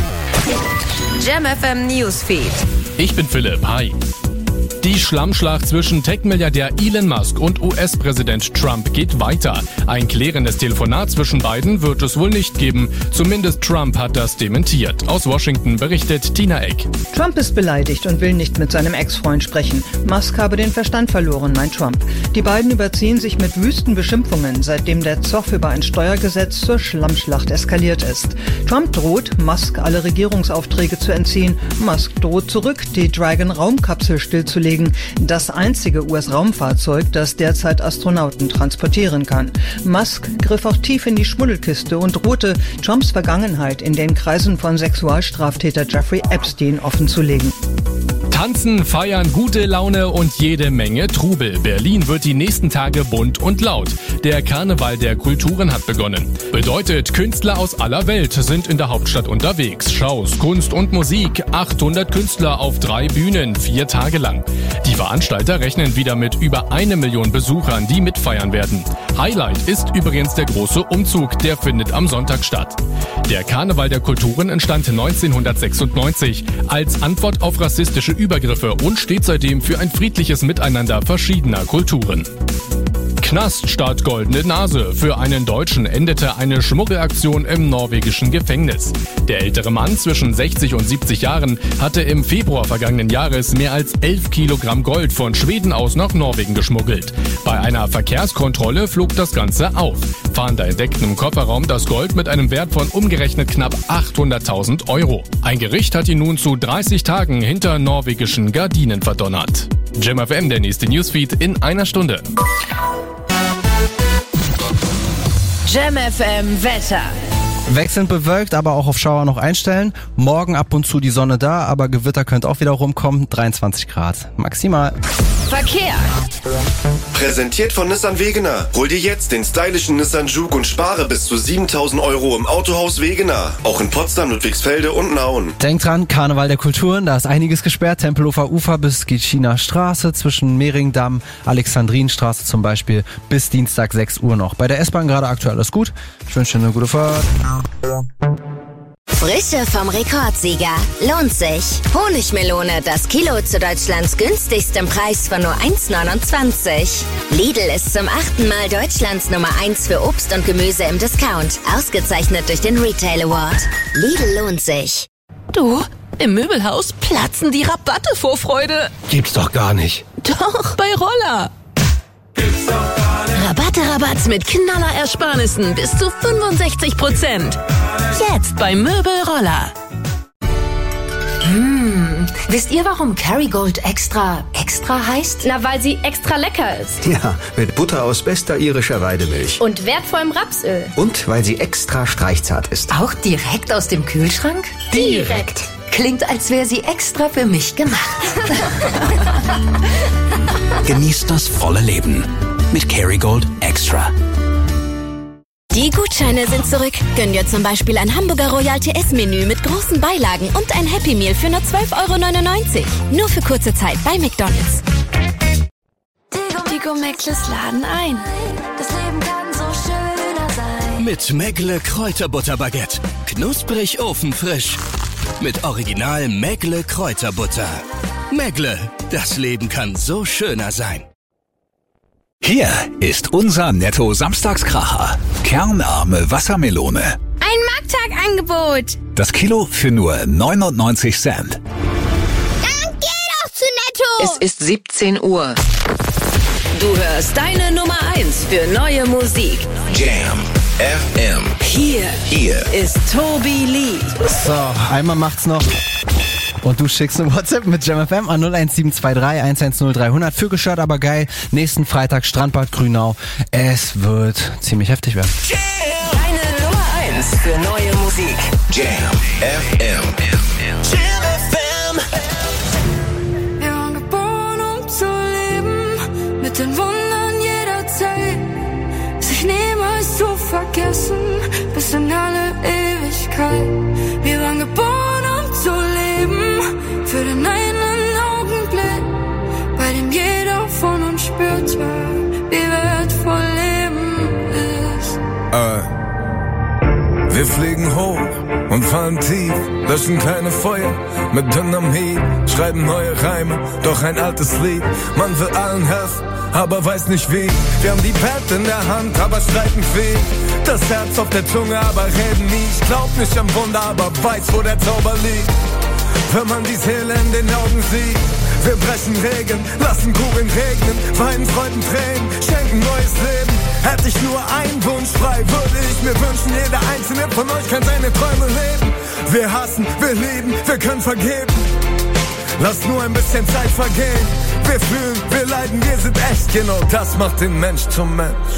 old. Jam F M Newsfeed. Ich bin Philipp, hi. Die Schlammschlacht zwischen Tech-Milliardär Elon Musk und U S-Präsident Trump geht weiter. Ein klärendes Telefonat zwischen beiden wird es wohl nicht geben. Zumindest Trump hat das dementiert. Aus Washington berichtet Tina Eck. Trump ist beleidigt und will nicht mit seinem Ex-Freund sprechen. Musk habe den Verstand verloren, meint Trump. Die beiden überziehen sich mit wüsten Beschimpfungen, seitdem der Zoff über ein Steuergesetz zur Schlammschlacht eskaliert ist. Trump droht, Musk alle Regierungsaufträge zu entziehen. Musk droht zurück, die Dragon-Raumkapsel stillzulegen. Das einzige U S-Raumfahrzeug, das derzeit Astronauten transportieren kann. Musk griff auch tief in die Schmuddelkiste und drohte, Trumps Vergangenheit in den Kreisen von Sexualstraftäter Jeffrey Epstein offenzulegen. Tanzen, feiern, gute Laune und jede Menge Trubel. Berlin wird die nächsten Tage bunt und laut. Der Karneval der Kulturen hat begonnen. Bedeutet, Künstler aus aller Welt sind in der Hauptstadt unterwegs. Shows, Kunst und Musik, achthundert Künstler auf drei Bühnen, vier Tage lang. Die Veranstalter rechnen wieder mit über eine Million Besuchern, die mitfeiern werden. Highlight ist übrigens der große Umzug, der findet am Sonntag statt. Der Karneval der Kulturen entstand neunzehnhundertsechsundneunzig als Antwort auf rassistische Übergriffe und steht seitdem für ein friedliches Miteinander verschiedener Kulturen. Knast statt goldene Nase. Für einen Deutschen endete eine Schmuggelaktion im norwegischen Gefängnis. Der ältere Mann zwischen sechzig und siebzig Jahren hatte im Februar vergangenen Jahres mehr als elf Kilogramm Gold von Schweden aus nach Norwegen geschmuggelt. Bei einer Verkehrskontrolle flog das Ganze auf. Fahnder entdeckten im Kofferraum das Gold mit einem Wert von umgerechnet knapp achthunderttausend Euro. Ein Gericht hat ihn nun zu dreißig Tagen hinter norwegischen Gardinen verdonnert. Jam F M, der nächste Newsfeed in einer Stunde. Jam F M Wetter. Wechselnd bewölkt, aber auch auf Schauer noch einstellen. Morgen ab und zu die Sonne da, aber Gewitter könnte auch wieder rumkommen. dreiundzwanzig Grad maximal. Verkehr. Präsentiert von Nissan Wegener. Hol dir jetzt den stylischen Nissan Juke und spare bis zu siebentausend Euro im Autohaus Wegener. Auch in Potsdam, Ludwigsfelde und Nauen. Denkt dran, Karneval der Kulturen, da ist einiges gesperrt. Tempelhofer Ufer bis Gitschiner Straße, zwischen Mehringdamm, Alexandrinstraße zum Beispiel, bis Dienstag sechs Uhr noch. Bei der S-Bahn gerade aktuell alles gut. Ich wünsche dir eine gute Fahrt. Frische vom Rekordsieger. Lohnt sich. Honigmelone, das Kilo zu Deutschlands günstigstem Preis von nur eins neunundzwanzig. Lidl ist zum achten Mal Deutschlands Nummer eins für Obst und Gemüse im Discount. Ausgezeichnet durch den Retail Award. Lidl lohnt sich. Du, im Möbelhaus platzen die Rabatte vor Freude. Gibt's doch gar nicht. Doch, bei Roller. Rabatte, Rabatt mit Knallerersparnissen bis zu fünfundsechzig Prozent. Jetzt bei Möbel Roller. Hm, wisst ihr, warum Kerrygold extra extra heißt? Na, weil sie extra lecker ist. Ja, mit Butter aus bester irischer Weidemilch. Und wertvollem Rapsöl. Und weil sie extra streichzart ist. Auch direkt aus dem Kühlschrank? Direkt. Klingt, als wäre sie extra für mich gemacht. Genießt das volle Leben mit Kerrygold Extra. Die Gutscheine sind zurück. Gönn dir zum Beispiel ein Hamburger Royal T S-Menü mit großen Beilagen und ein Happy Meal für nur zwölf Euro neunundneunzig. Nur für kurze Zeit bei McDonald's. Die Gourmet-Klus laden ein. Das Leben kann so schöner sein. Mit Megle Kräuterbutterbaguette. Knusprig ofenfrisch. Mit Original Megle Kräuterbutter. Megle, das Leben kann so schöner sein. Hier ist unser Netto-Samstagskracher. Kernarme Wassermelone. Ein Markttagangebot. Das Kilo für nur neunundneunzig Cent. Dann geh doch zu Netto. Es ist siebzehn Uhr. Du hörst deine Nummer eins für neue Musik. Jam F M. Hier, Hier ist Tobi Lee. So, einmal macht's noch. Und du schickst eine WhatsApp mit Jam F M an null eins sieben zwei drei eins eins null drei hundert für gestört, aber geil. Nächsten Freitag Strandbad Grünau. Es wird ziemlich heftig werden. Deine Nummer eins für neue Musik. Jam F M. Jam F M. Wir waren geboren, um zu leben, mit den Wundern jeder Zeit. Sich niemals zu vergessen, bis in alle Ewigkeit. Wir waren geboren, um zu leben, für den einen Augenblick, bei dem jeder von uns spürte, wie wertvoll Leben ist. Äh, wir fliegen hoch und fahren tief, löschen kleine Feuer mit Dynamit, schreiben neue Reime, doch ein altes Lied. Man will allen helfen, aber weiß nicht wie. Wir haben die Pad in der Hand, aber streiten viel. Das Herz auf der Zunge, aber reden nie. Ich glaub nicht am Wunder, aber weiß, wo der Zauber liegt. Wenn man die Seele in den Augen sieht. Wir brechen Regeln, lassen Kugeln regnen, weinen Freuden Tränen, schenken neues Leben. Hätte ich nur einen Wunsch frei, würde ich mir wünschen, jeder einzelne von euch kann seine Träume leben. Wir hassen, wir lieben, wir können vergeben. Lass nur ein bisschen Zeit vergehen. Wir fühlen, wir leiden, wir sind echt. Genau das macht den Mensch zum Mensch.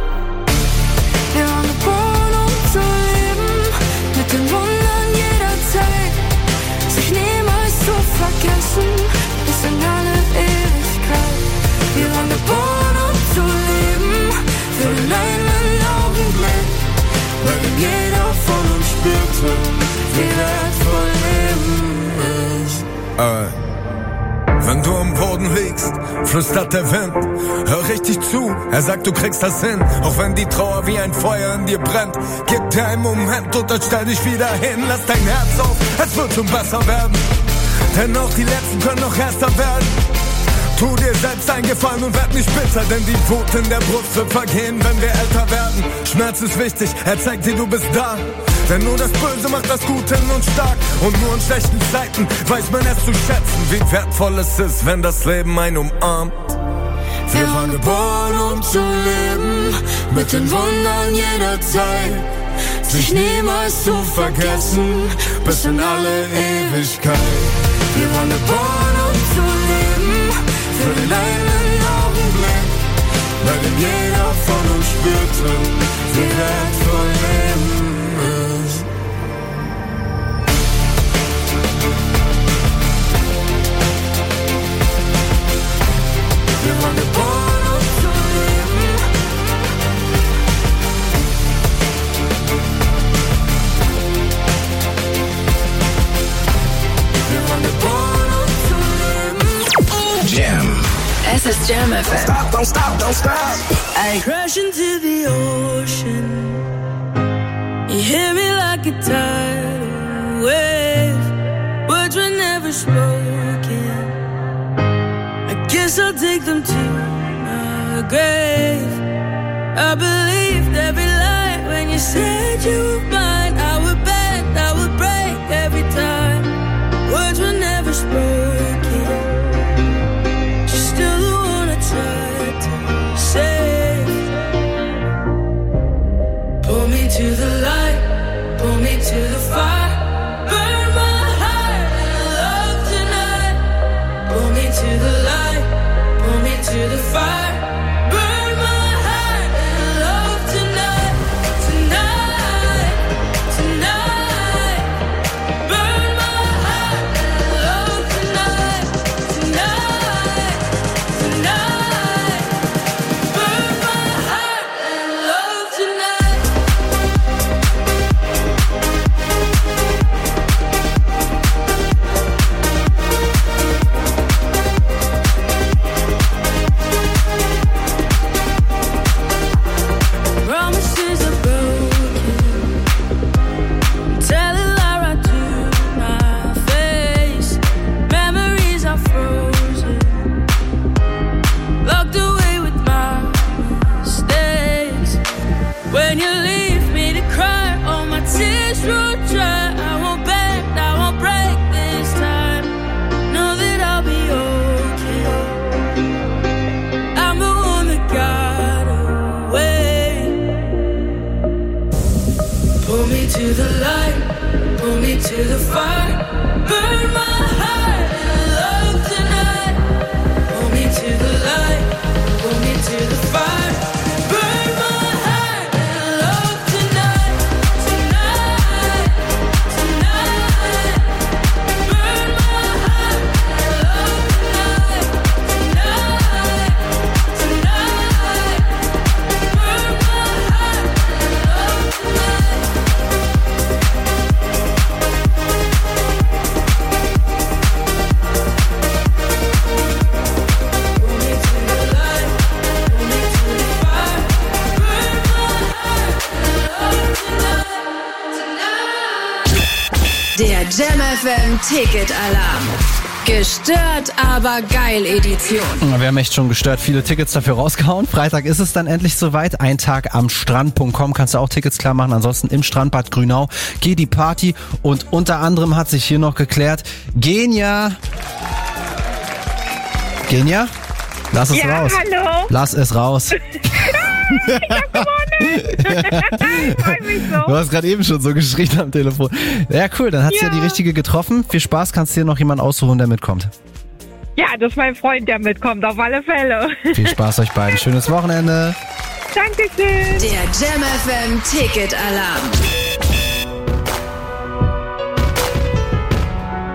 Wir waren geboren, um zu leben, mit den Wundern jeder Zeit. Sich niemals zu vergessen, bis in alle Ewigkeit. Wir waren geboren, um zu leben, für den einen Augenblick, bei dem jeder von uns spürte, wie wertvoll Leben ist. Äh. Wenn du am Boden liegst, flüstert der Wind. Hör richtig zu, er sagt, du kriegst das hin. Auch wenn die Trauer wie ein Feuer in dir brennt. Gib dir einen Moment und dann stell dich wieder hin. Lass dein Herz auf, es wird schon besser werden. Denn auch die Letzten können noch erster werden. Tu dir selbst einen Gefallen und werd nicht bitter, denn die Wut in der Brust wird vergehen, wenn wir älter werden. Schmerz ist wichtig, er zeigt dir, du bist da. Denn nur das Böse macht das Gute in uns stark. Und nur in schlechten Zeiten weiß man es zu schätzen, wie wertvoll es ist, wenn das Leben einen umarmt. Wir waren geboren, um zu leben, mit den Wundern jeder Zeit. Sich niemals zu vergessen, bis in alle Ewigkeit. Wir waren geboren, um zu leben, für den einen Augenblick, bei dem jeder von uns spürte, wie wertvoll Leben ist. Wir waren geboren, um zu leben. Wir waren geboren, um zu leben. Jam. Es ist Jam F M. Stop, don't stop, don't stop. I crash into the ocean. You hear me like a tidal wave. Words were never spoken. I guess I'll take them to my grave. I believed every lie when you said you were mine. I would bend, I would break every time. Words were never spoken. You're still the one I tried to save. Pull me to the light, pull me to the fire. Burn my heart and to the fire. Burn my heart and love tonight, tonight, tonight. Burn my heart and love tonight, tonight, tonight. Burn my heart and love tonight. Promises are broken. Tell a lie right to my face. Memories are frozen. Locked away with my mistakes. When you leave me to cry, all my tears roll dry. I won't bend, I won't break this time. Know that I'll be okay. I'm the one that got away. Pull me to the light, pull me to the fire. Burn my heart and love tonight. Pull me to the light, pull me to the fire. Burn my heart and love tonight, tonight, tonight. Burn my heart and love tonight, tonight, tonight. Burn my heart and love tonight. Der Jam F M Ticket Alarm. Gestört, aber geil Edition. Wir haben echt schon gestört viele Tickets dafür rausgehauen. Freitag ist es dann endlich soweit. Ein Tag am Strand Punkt com kannst du auch Tickets klar machen. Ansonsten im Strandbad Grünau geht die Party. Und unter anderem hat sich hier noch geklärt, Genia. Genia? Lass es Ja, raus. hallo. Lass es raus. Ich hab gewonnen. Ich freu mich so. Du hast gerade eben schon so geschrien am Telefon. Ja, cool, dann hat sie ja. ja die richtige getroffen. Viel Spaß, kannst dir noch jemand aussuchen, der mitkommt. Ja, das ist mein Freund, der mitkommt, auf alle Fälle. Viel Spaß euch beiden. Schönes Wochenende. Dankeschön. Der Jam F M Ticket Alarm.